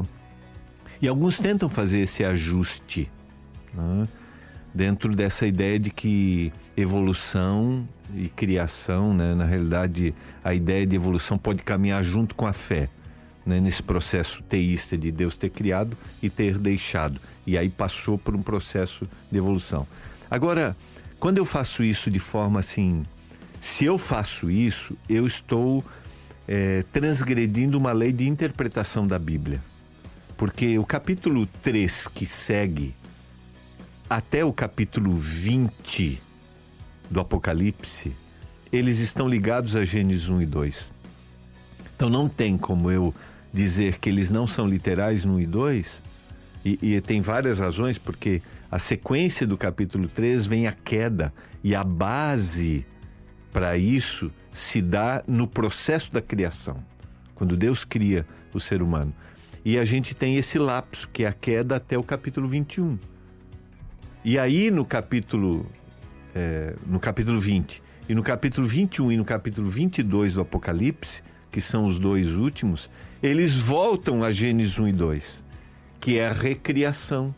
E alguns tentam fazer esse ajuste, né? Dentro dessa ideia de que evolução e criação, né? Na realidade, a ideia de evolução pode caminhar junto com a fé, né? Nesse processo teísta de Deus ter criado e ter deixado. E aí passou por um processo de evolução. Agora, quando eu faço isso de forma assim, se eu faço isso, eu estou é, transgredindo uma lei de interpretação da Bíblia. Porque o capítulo três que segue até o capítulo vinte do Apocalipse, eles estão ligados a Gênesis um e dois. Então não tem como eu dizer que eles não são literais no um e dois, e, e tem várias razões, porque a sequência do capítulo três vem a queda, e a base para isso se dá no processo da criação, quando Deus cria o ser humano. E a gente tem esse lapso, que é a queda até o capítulo vinte e um. E aí no capítulo, é, no capítulo vinte, e no capítulo vinte e um e no capítulo vinte e dois do Apocalipse, que são os dois últimos, eles voltam a Gênesis um e dois, que é a recriação,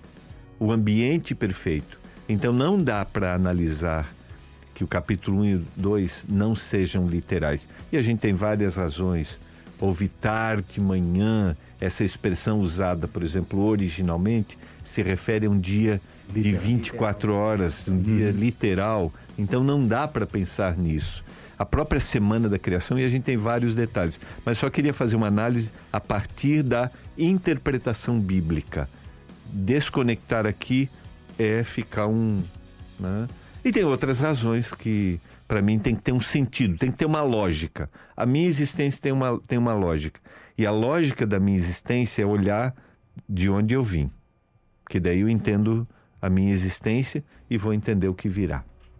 o ambiente perfeito. Então não dá para analisar que o capítulo um e dois não sejam literais. E a gente tem várias razões. Houve tarde, manhã, essa expressão usada, por exemplo, originalmente, se refere a um dia de vinte e quatro horas, um dia literal. Então não dá para pensar nisso. A própria semana da criação, e a gente tem vários detalhes. Mas só queria fazer uma análise a partir da interpretação bíblica. Desconectar aqui é ficar um... né? E tem outras razões que, para mim, tem que ter um sentido, tem que ter uma lógica. A minha existência tem uma, tem uma lógica. E a lógica da minha existência é olhar de onde eu vim. Porque daí eu entendo a minha existência e vou entender o que virá.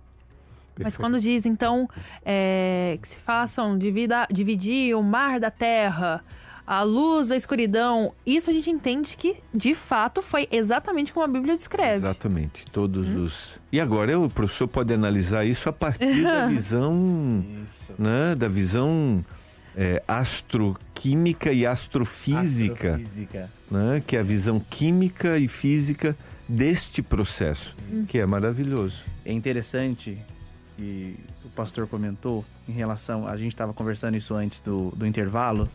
Mas quando diz, então, é, que se façam divida, dividir o mar da terra, a luz da escuridão, isso a gente entende que, de fato, foi exatamente como a Bíblia descreve.
Exatamente. Todos hum. os... E agora o professor pode analisar isso a partir da visão, né, da visão é, astroquímica e astrofísica,
Astrofísica.
né, que é a visão química e física deste processo, que é maravilhoso.
É interessante, e o pastor comentou em relação, a gente estava conversando isso antes do, do intervalo,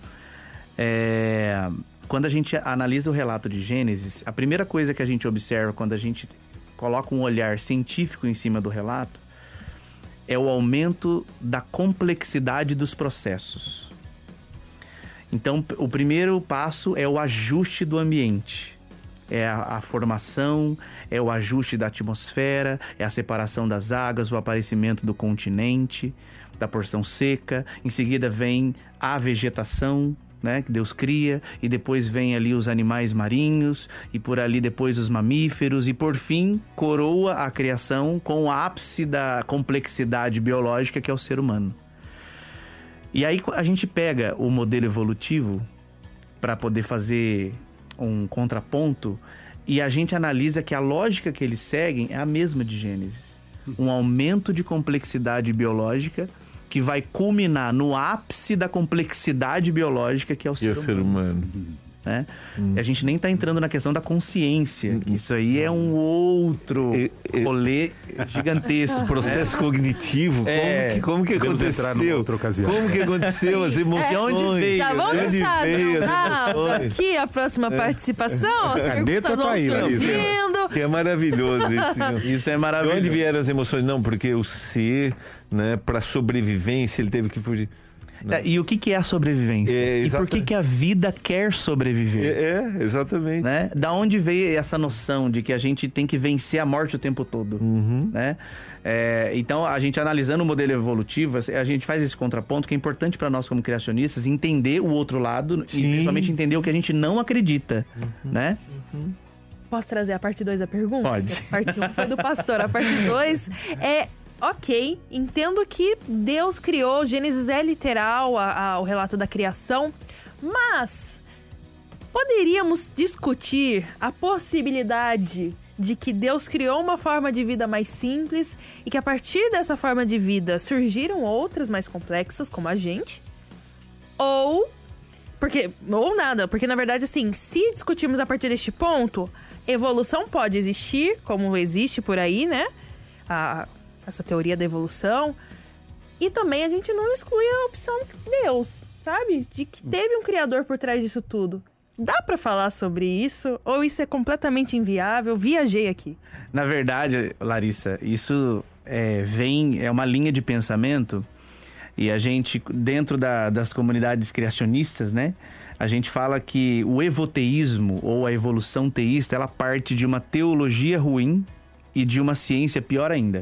é, quando a gente analisa o relato de Gênesis, a primeira coisa que a gente observa quando a gente coloca um olhar científico em cima do relato é o aumento da complexidade dos processos. Então, o primeiro passo é o ajuste do ambiente. É a, a formação, é o ajuste da atmosfera, é a separação das águas, o aparecimento do continente, da porção seca. Em seguida vem a vegetação, né, que Deus cria, e depois vem ali os animais marinhos, e por ali depois os mamíferos, e por fim coroa a criação com o ápice da complexidade biológica, que é o ser humano. E aí a gente pega o modelo evolutivo para poder fazer um contraponto, e a gente analisa que a lógica que eles seguem é a mesma de Gênesis. Um aumento de complexidade biológica que vai culminar no ápice da complexidade biológica, que é o ser,
e o ser humano.
Né? Hum. E a gente nem está entrando na questão da consciência, que isso aí é um outro e, e, rolê gigantesco.
Processo
né?
cognitivo,
é,
como que, como que aconteceu?
Outra ocasião.
Como que aconteceu? As emoções.
É,
onde veio?
Tá, vamos
onde
deixar
veio
ah,
as emoções?
aqui a próxima é. participação, as perguntas vão
tá aí,
surgindo.
Que é maravilhoso isso.
Isso é maravilhoso.
De onde vieram as emoções? Não, porque o ser, né, para sobrevivência, ele teve que fugir.
É, e o que, que é a sobrevivência?
É,
e por que, que a vida quer sobreviver?
É, é exatamente.
Né? Da onde veio essa noção de que a gente tem que vencer a morte o tempo todo?
Uhum.
Né? É, então, a gente analisando o modelo evolutivo, a gente faz esse contraponto que é importante para nós como criacionistas entender o outro lado. Sim. E principalmente entender o que a gente não acredita. Uhum. Né?
Uhum. Posso trazer a parte dois da pergunta?
Pode.
A parte um foi do pastor. A parte dois é... Ok, entendo que Deus criou, Gênesis é literal, a, a, o relato da criação, mas poderíamos discutir a possibilidade de que Deus criou uma forma de vida mais simples e que a partir dessa forma de vida surgiram outras mais complexas, como a gente? Ou... Porque, ou nada, porque na verdade, assim, se discutirmos a partir deste ponto, evolução pode existir, como existe por aí, né? A... essa teoria da evolução, e também a gente não exclui a opção de Deus, sabe? De que teve um criador por trás disso tudo. Dá pra falar sobre isso? Ou isso é completamente inviável? Viajei aqui.
Na verdade, Larissa, isso é, vem, é uma linha de pensamento, e a gente, dentro da, das comunidades criacionistas, né? A gente fala que o evoteísmo, ou a evolução teísta, ela parte de uma teologia ruim e de uma ciência pior ainda.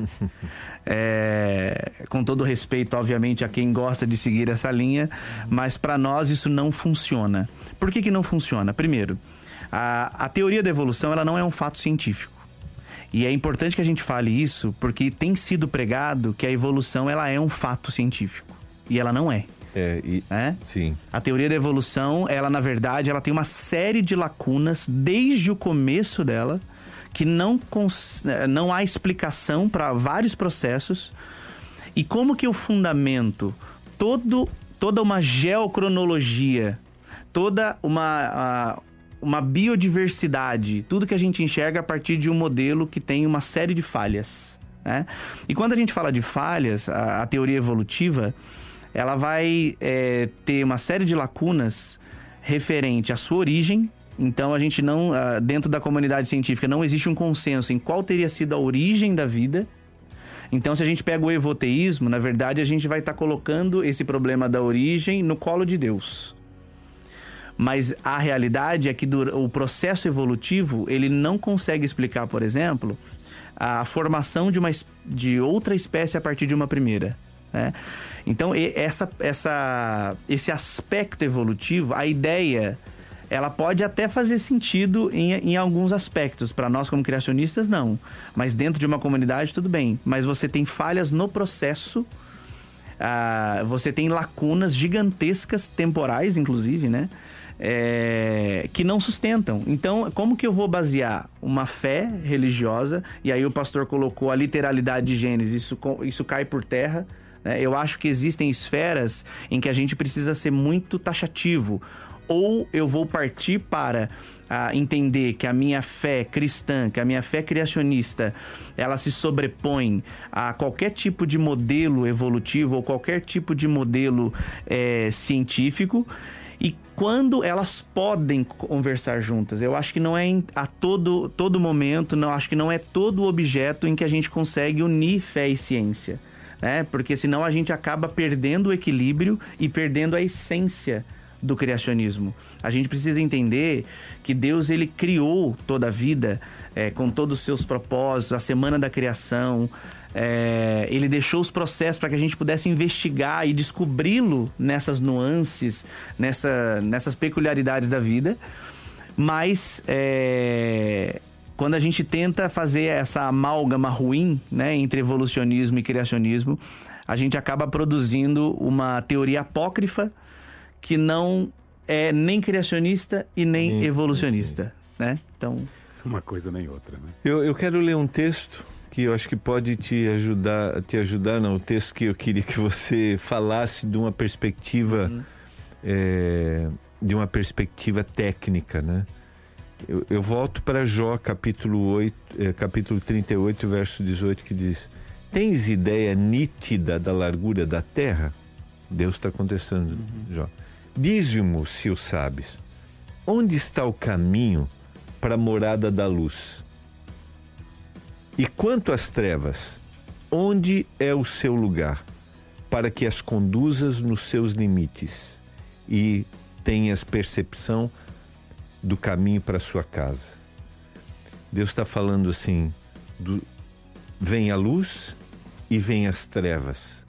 É, com todo respeito, obviamente, a quem gosta de seguir essa linha, mas para nós isso não funciona. Por que que não funciona? Primeiro, a, a teoria da evolução ela não é um fato científico. E é importante que a gente fale isso porque tem sido pregado que a evolução ela é um fato científico. E ela não é.
É, e,
é?
Sim.
A teoria da evolução, ela na verdade, ela tem uma série de lacunas desde o começo dela, que não, cons... não há explicação para vários processos. E como que eu fundamento todo, toda uma geocronologia, toda uma, uma biodiversidade, tudo que a gente enxerga a partir de um modelo que tem uma série de falhas, né? E quando a gente fala de falhas, a, a teoria evolutiva, ela vai é, ter uma série de lacunas referente à sua origem. Então, a gente não, dentro da comunidade científica, não existe um consenso em qual teria sido a origem da vida. Então, se a gente pega o evoteísmo, na verdade, a gente vai estar colocando esse problema da origem no colo de Deus. Mas a realidade é que o processo evolutivo, ele não consegue explicar, por exemplo, a formação de, uma, de outra espécie a partir de uma primeira. Né? Então, essa, essa, esse aspecto evolutivo, a ideia... ela pode até fazer sentido em, em alguns aspectos. Para nós, como criacionistas, não. Mas dentro de uma comunidade, tudo bem. Mas você tem falhas no processo. Ah, você tem lacunas gigantescas, temporais, inclusive, né? É, que não sustentam. Então, como que eu vou basear uma fé religiosa? E aí o pastor colocou a literalidade de Gênesis. Isso, isso cai por terra. Eu acho que existem esferas em que a gente precisa ser muito taxativo. ou eu vou partir para a entender que a minha fé cristã, que a minha fé criacionista, ela se sobrepõe a qualquer tipo de modelo evolutivo ou qualquer tipo de modelo é, científico, e quando elas podem conversar juntas. Eu acho que não é em, a todo, todo momento, não, acho que não é todo objeto em que a gente consegue unir fé e ciência, né? Porque senão a gente acaba perdendo o equilíbrio e perdendo a essência do criacionismo. A gente precisa entender que Deus, ele criou toda a vida é, com todos os seus propósitos, a semana da criação, é, ele deixou os processos para que a gente pudesse investigar e descobri-lo nessas nuances, nessa, nessas peculiaridades da vida, mas é, quando a gente tenta fazer essa amálgama ruim, né, entre evolucionismo e criacionismo, a gente acaba produzindo uma teoria apócrifa que não é nem criacionista e nem Sim, evolucionista, né? Então,
uma coisa nem outra, né?
Eu, eu quero ler um texto que eu acho que pode te ajudar, te ajudar, não, o texto que eu queria que você falasse de uma perspectiva, uhum. é, de uma perspectiva técnica, né? Eu, eu volto para Jó, capítulo oito, é, capítulo trinta e oito, verso dezoito, que diz: tens ideia nítida da largura da terra? Deus está contestando, uhum. Jó. Dize-mo, se o sabes, onde está o caminho para a morada da luz? E quanto às trevas, onde é o seu lugar, para que as conduzas nos seus limites e tenhas percepção do caminho para a sua casa? Deus está falando assim, do, vem a luz e vem as trevas.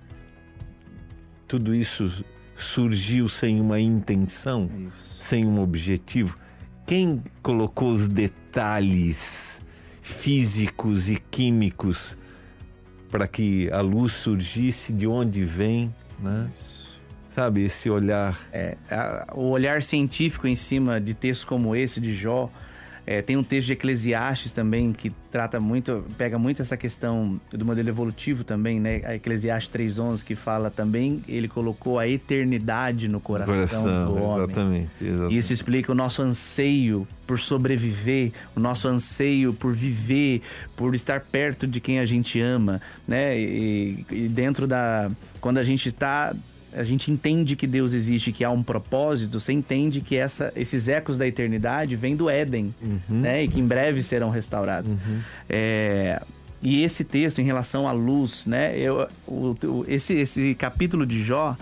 Tudo isso surgiu sem uma intenção, Isso. sem um objetivo. Quem colocou os detalhes físicos e químicos para que a luz surgisse, de onde vem, né? Sabe, esse olhar...
É, a, o olhar científico em cima de textos como esse, de Jó. É, tem um texto de Eclesiastes também que trata muito, pega muito essa questão do modelo evolutivo também, né? A Eclesiastes três onze, que fala também, ele colocou a eternidade no coração, coração do homem.
Exatamente, exatamente.
Isso explica o nosso anseio por sobreviver, o nosso anseio por viver, por estar perto de quem a gente ama, né? E, e dentro da... Quando a gente está... a gente entende que Deus existe, que há um propósito, você entende que essa, esses ecos da eternidade vêm do Éden, uhum. né? E que em breve serão restaurados. Uhum. É, e esse texto em relação à luz, né? Eu, o, o, esse, esse capítulo de Jó,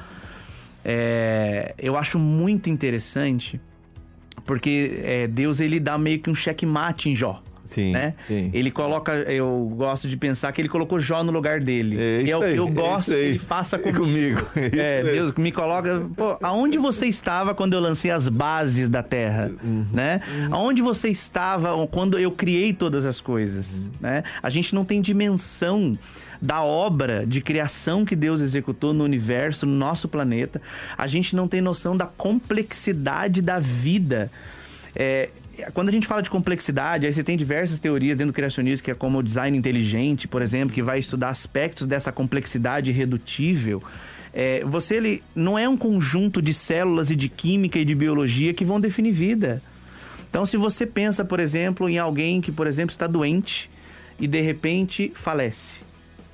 é, eu acho muito interessante, porque é, Deus, ele dá meio que um checkmate em Jó.
Sim,
né?
sim.
Ele coloca, eu gosto de pensar que ele colocou Jó no lugar dele.
É,
e é o que
aí,
eu gosto que ele faça comigo. comigo. É, é Deus me coloca... Pô, aonde você estava quando eu lancei as bases da terra? Uhum. Né? Uhum. Aonde você estava quando eu criei todas as coisas? Uhum. Né? A gente não tem dimensão da obra de criação que Deus executou no universo, no nosso planeta. A gente não tem noção da complexidade da vida. É... Quando a gente fala de complexidade, aí você tem diversas teorias dentro do criacionismo, que é como o design inteligente, por exemplo, que vai estudar aspectos dessa complexidade irredutível. É, você ele, não é um conjunto de células e de química e de biologia que vão definir vida. Então, se você pensa, por exemplo, em alguém que, por exemplo, está doente e de repente falece.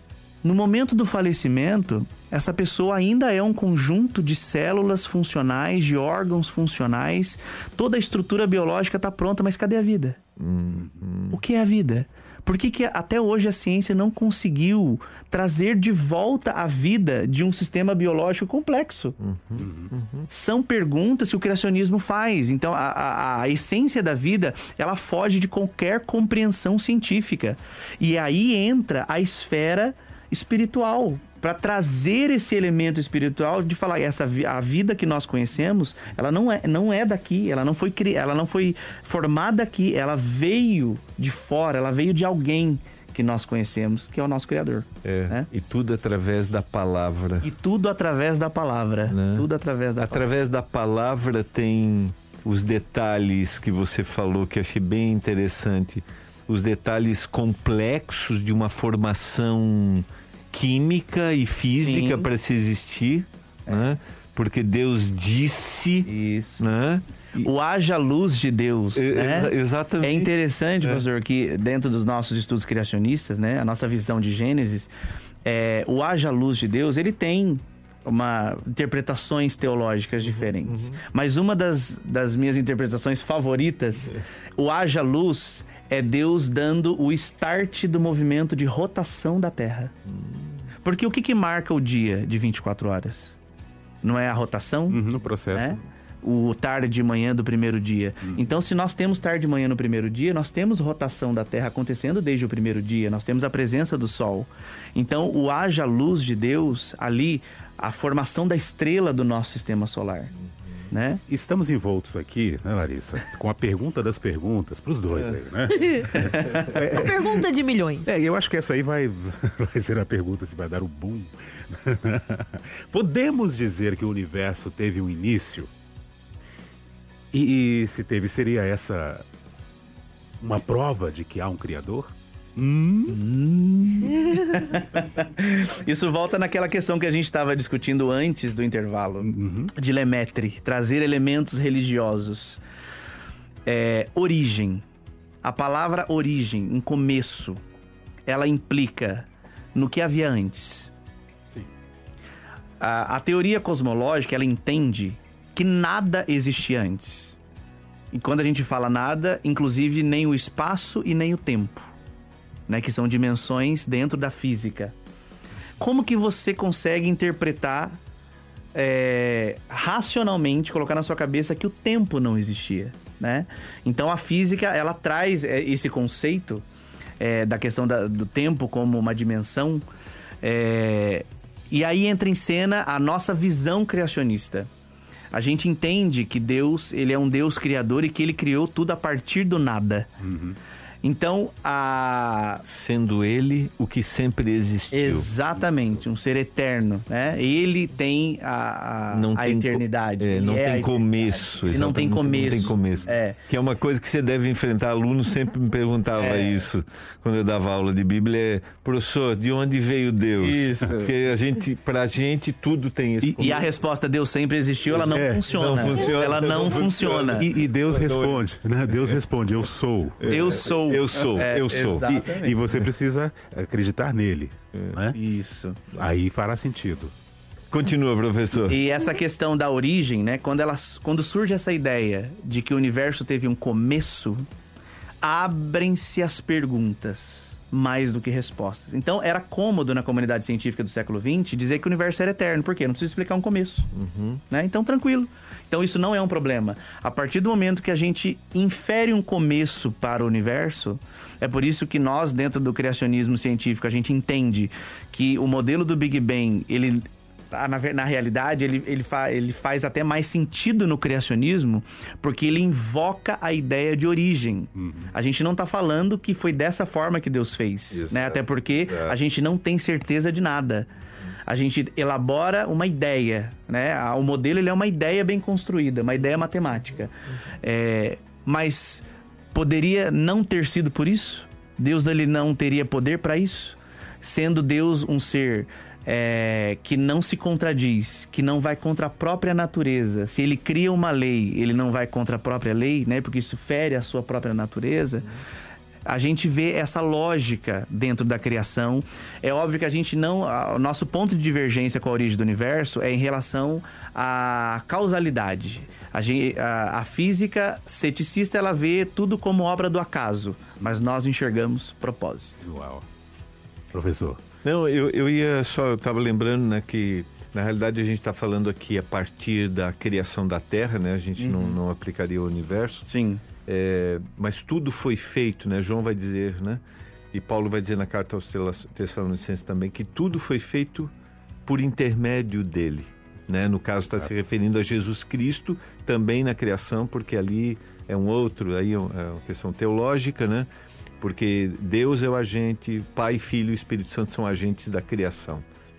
No momento do falecimento, essa pessoa ainda é um conjunto de células funcionais, de órgãos funcionais. Toda a estrutura biológica está pronta, mas cadê a vida? Uhum. O que é a vida? Por que que até hoje a ciência não conseguiu trazer de volta a vida de um sistema biológico complexo? Uhum. Uhum. São perguntas que o criacionismo faz. Então, a, a, a essência da vida, ela foge de qualquer compreensão científica. E aí entra a esfera espiritual, para trazer esse elemento espiritual de falar, essa a vida que nós conhecemos, ela não é, não é daqui, ela não foi criada, ela não foi formada aqui, ela veio de fora, ela veio de alguém que nós conhecemos, que é o nosso Criador.
É, né? E tudo através da palavra.
E tudo através da palavra. Né? Tudo através da
através
palavra.
da palavra tem os detalhes que você falou, que achei bem interessante. Os detalhes complexos de uma formação química e física para se existir, é. né? porque Deus disse,
Isso.
né?
O haja luz de Deus,
É,
né?
exatamente.
É interessante,
É.
pastor, que dentro dos nossos estudos criacionistas, né, a nossa visão de Gênesis, é, o haja luz de Deus, ele tem uma interpretações teológicas diferentes. Uhum. Mas uma das, das minhas interpretações favoritas, o haja luz é Deus dando o start do movimento de rotação da Terra. Porque o que, que marca o dia de vinte e quatro horas? Não é a rotação?
Uhum, no processo.
Né? O tarde e manhã do primeiro dia. Hum. Então, se nós temos tarde e manhã no primeiro dia, nós temos rotação da Terra acontecendo desde o primeiro dia, nós temos a presença do Sol. Então, o haja luz de Deus, ali, a formação da estrela do nosso sistema solar. Né?
Estamos envoltos aqui, né, Larissa, com a pergunta das perguntas, para os dois aí, né?
Uma pergunta de milhões.
É, eu acho que essa aí vai, vai ser a pergunta se vai dar o boom. Podemos dizer que o universo teve um início? E, e se teve, seria essa uma prova de que há um Criador? Hum?
Hum. Isso volta naquela questão que a gente estava discutindo antes do intervalo, uhum. de Lemaitre, trazer elementos religiosos. É, origem. A palavra origem, um começo, ela implica no que havia antes.
Sim.
A, a teoria cosmológica, ela entende que nada existia antes. E quando a gente fala nada, inclusive nem o espaço e nem o tempo, né, que são dimensões dentro da física. Como que você consegue interpretar é, racionalmente, colocar na sua cabeça que o tempo não existia, né? Então a física, ela traz esse conceito é, da questão da, do tempo como uma dimensão, é, e aí entra em cena a nossa visão criacionista. A gente entende que Deus, ele é um Deus criador e que ele criou tudo a partir do nada. Uhum. Então, a...
Sendo ele o que sempre existiu.
Exatamente, Isso. um ser eterno, né? Ele tem a, a,
não
a
tem
eternidade.
É, não
é
tem começo.
Ele não tem começo.
Não tem começo.
É.
Que é uma coisa que você deve enfrentar. Aluno sempre me perguntava é. isso quando eu dava aula de Bíblia. É, professor, de onde veio Deus?
Isso.
Porque a gente, pra gente tudo tem esse.
E, e a resposta Deus sempre existiu, ela não, é, funciona.
não funciona.
Ela não, não funciona.
funciona. E, e Deus responde, né? Deus responde, eu sou.
Eu sou.
Eu sou, é, eu sou.
E, e você precisa acreditar nele, é. né?
Isso.
Aí fará sentido.
Continua, professor.
E essa questão da origem, né? Quando, ela, quando surge essa ideia de que o universo teve um começo, abrem-se as perguntas mais do que respostas. Então, era cômodo na comunidade científica do século vinte dizer que o universo era eterno. Por quê? Não precisa explicar um começo. Uhum. Né? Então, tranquilo. Então, isso não é um problema. A partir do momento que a gente infere um começo para o universo, é por isso que nós, dentro do criacionismo científico, a gente entende que o modelo do Big Bang, ele... Na, na realidade, ele, ele, fa, ele faz até mais sentido no criacionismo, porque ele invoca a ideia de origem. Uhum. A gente não está falando que foi dessa forma que Deus fez, Exato. né? Até porque Exato. a gente não tem certeza de nada. A gente elabora uma ideia, né? O modelo, ele é uma ideia bem construída, uma ideia matemática. É, mas poderia não ter sido por isso? Deus, ele não teria poder para isso? Sendo Deus um ser... É, que não se contradiz, que não vai contra a própria natureza. Se ele cria uma lei, ele não vai contra a própria lei, né? Porque isso fere a sua própria natureza. A gente vê essa lógica dentro da criação. É óbvio que a gente não... O nosso ponto de divergência com a origem do universo é em relação à causalidade. A, gente, a, a física ceticista, ela vê tudo como obra do acaso, mas nós enxergamos propósito.
Uau. Professor.
Não, eu, eu ia só, eu estava lembrando, né, que na realidade a gente está falando aqui a partir da criação da Terra, né, a gente uhum. não, não aplicaria o universo.
Sim.
É, mas tudo foi feito, né, João vai dizer, né, e Paulo vai dizer na carta aos Tessalonicenses também, que tudo foi feito por intermédio dele, né, no caso está se referindo a Jesus Cristo também na criação, porque ali é um outro, aí é uma questão teológica, né, porque Deus é o agente, Pai, Filho e Espírito Santo são agentes da criação.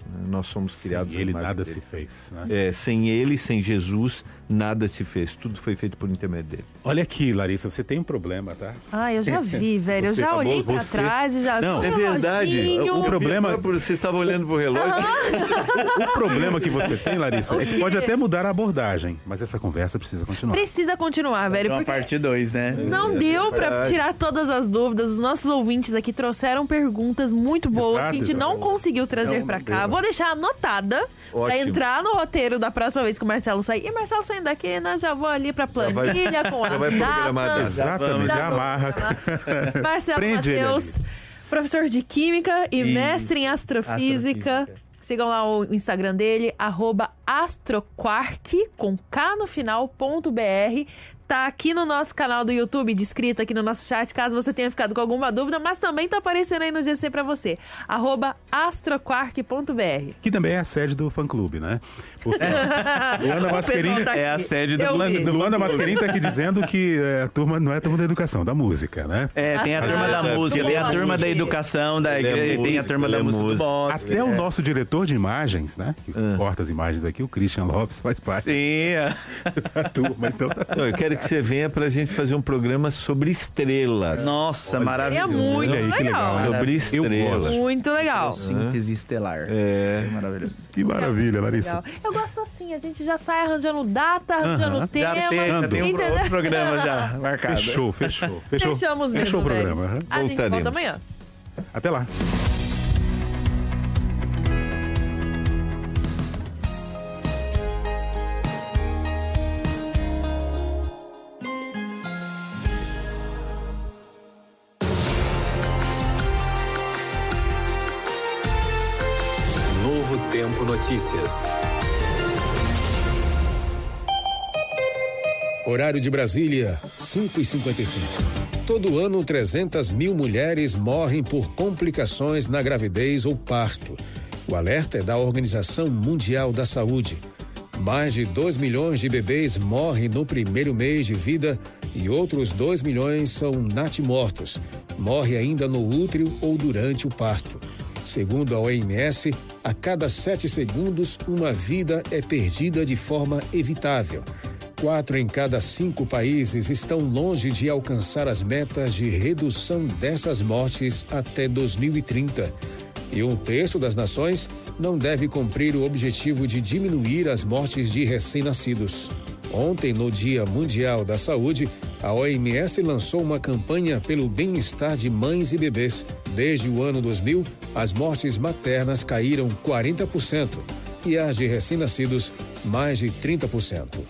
Nós somos criados
Sem ele
à imagem
nada
dele.
se fez, né?
É, sem ele, sem Jesus, nada se fez. Tudo foi feito por intermédio dele.
Olha aqui, Larissa, você tem um problema, tá?
Ah, eu já vi, velho. Eu
Você
já
acabou-
olhei pra
você-
trás e já
Não,
vi
é
um
verdade.
reloginho.
O problema-
Você estava olhando pro relógio?
O problema que você tem, Larissa,
O
é que
quê?
pode até mudar a abordagem, mas essa conversa precisa continuar.
Precisa continuar, velho,
Uma
porque
parte dois, né?
não deu pra tirar todas as dúvidas. Os nossos ouvintes aqui trouxeram perguntas muito boas
Exato,
que a gente não
exato.
conseguiu trazer
Não,
pra
não
cá.
deu.
Vou deixar anotada pra
Ótimo.
entrar no roteiro da próxima vez que o Marcelo sair. E Marcelo saindo daqui, né? Já vou ali pra
vai-
planilha com
já
as
vai programar
datas.
dessa.
Exatamente,
Já
já
vou
amarra.
programar. Marcelo
Prende ele
Matheus,
ali.
professor de Química e
Isso,
mestre em Astrofísica.
Astrofísica.
Sigam lá o Instagram dele, arroba astroquark, com K no final, ponto br. Tá aqui no nosso canal do YouTube, descrito aqui no nosso chat, caso você tenha ficado com alguma dúvida, mas também tá aparecendo aí no G C pra você. Arroba astroquark ponto br.
Que também é a sede do fã-clube, né? Porque o Ana Masquerim...
tá
É a
aqui.
sede do
Eu
plano
vi.
do
O Ana Masquerim tá aqui dizendo que é, a turma não é a turma da educação, da música, né?
É, tem a
Ah,
turma da
é,
música, tem a
do
turma da
bosque.
educação, da
Ele é
igreja, tem a
músico,
turma
ele
da
é
música do
músico.
bosque.
Até o nosso diretor de imagens, né? Que corta as imagens aqui, o Christian Lopes, faz parte
Sim, é.
da turma. Então tá
Então, eu quero que você venha pra gente fazer um programa sobre estrelas.
Nossa,
Seria
maravilhoso.
muito
Olha aí, que
legal.
legal, né?
Sobre
Eu
estrelas.
gosto.
Muito legal.
Síntese estelar.
É.
Maravilhoso.
Que maravilha, Larissa.
Legal. Eu gosto assim, a gente já sai arranjando data, arranjando
Aham.
tema.
Já tem, já tem um
entendeu?
outro programa já marcado.
Fechou, fechou. Fechou,
Fechamos mesmo,
fechou o
velho.
programa. aham.
A gente volta
Voltaremos.
amanhã.
Até lá.
Novo Tempo Notícias.
Horário de Brasília, cinco e cinquenta e cinco. Todo ano, trezentas mil mulheres morrem por complicações na gravidez ou parto. O alerta é da Organização Mundial da Saúde. Mais de dois milhões de bebês morrem no primeiro mês de vida e outros dois milhões são natimortos. Morre ainda no útero ou durante o parto. Segundo a O M S, a cada sete segundos, uma vida é perdida de forma evitável. Quatro em cada cinco países estão longe de alcançar as metas de redução dessas mortes até dois mil e trinta. E um terço das nações não deve cumprir o objetivo de diminuir as mortes de recém-nascidos. Ontem, no Dia Mundial da Saúde, a O M S lançou uma campanha pelo bem-estar de mães e bebês. Desde o ano dois mil, as mortes maternas caíram quarenta por cento e as de recém-nascidos, mais de trinta por cento.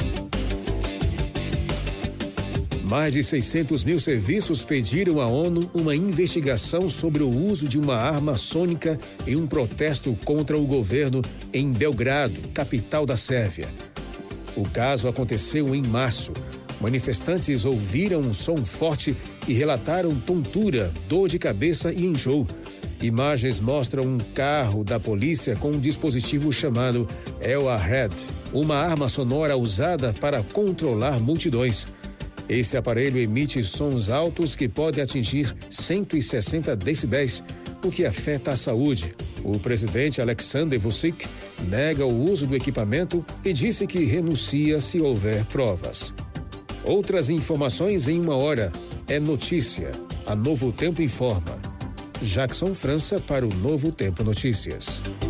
Mais de seiscentos mil serviços pediram à ONU uma investigação sobre o uso de uma arma sônica em um protesto contra o governo em Belgrado, capital da Sérvia. O caso aconteceu em março. Manifestantes ouviram um som forte e relataram tontura, dor de cabeça e enjoo. Imagens mostram um carro da polícia com um dispositivo chamado Elahad, uma arma sonora usada para controlar multidões. Esse aparelho emite sons altos que podem atingir cento e sessenta decibéis, o que afeta a saúde. O presidente Alexander Vučić nega o uso do equipamento e disse que renuncia se houver provas. Outras informações em uma hora. É notícia. A Novo Tempo informa. Jackson França para o Novo Tempo Notícias.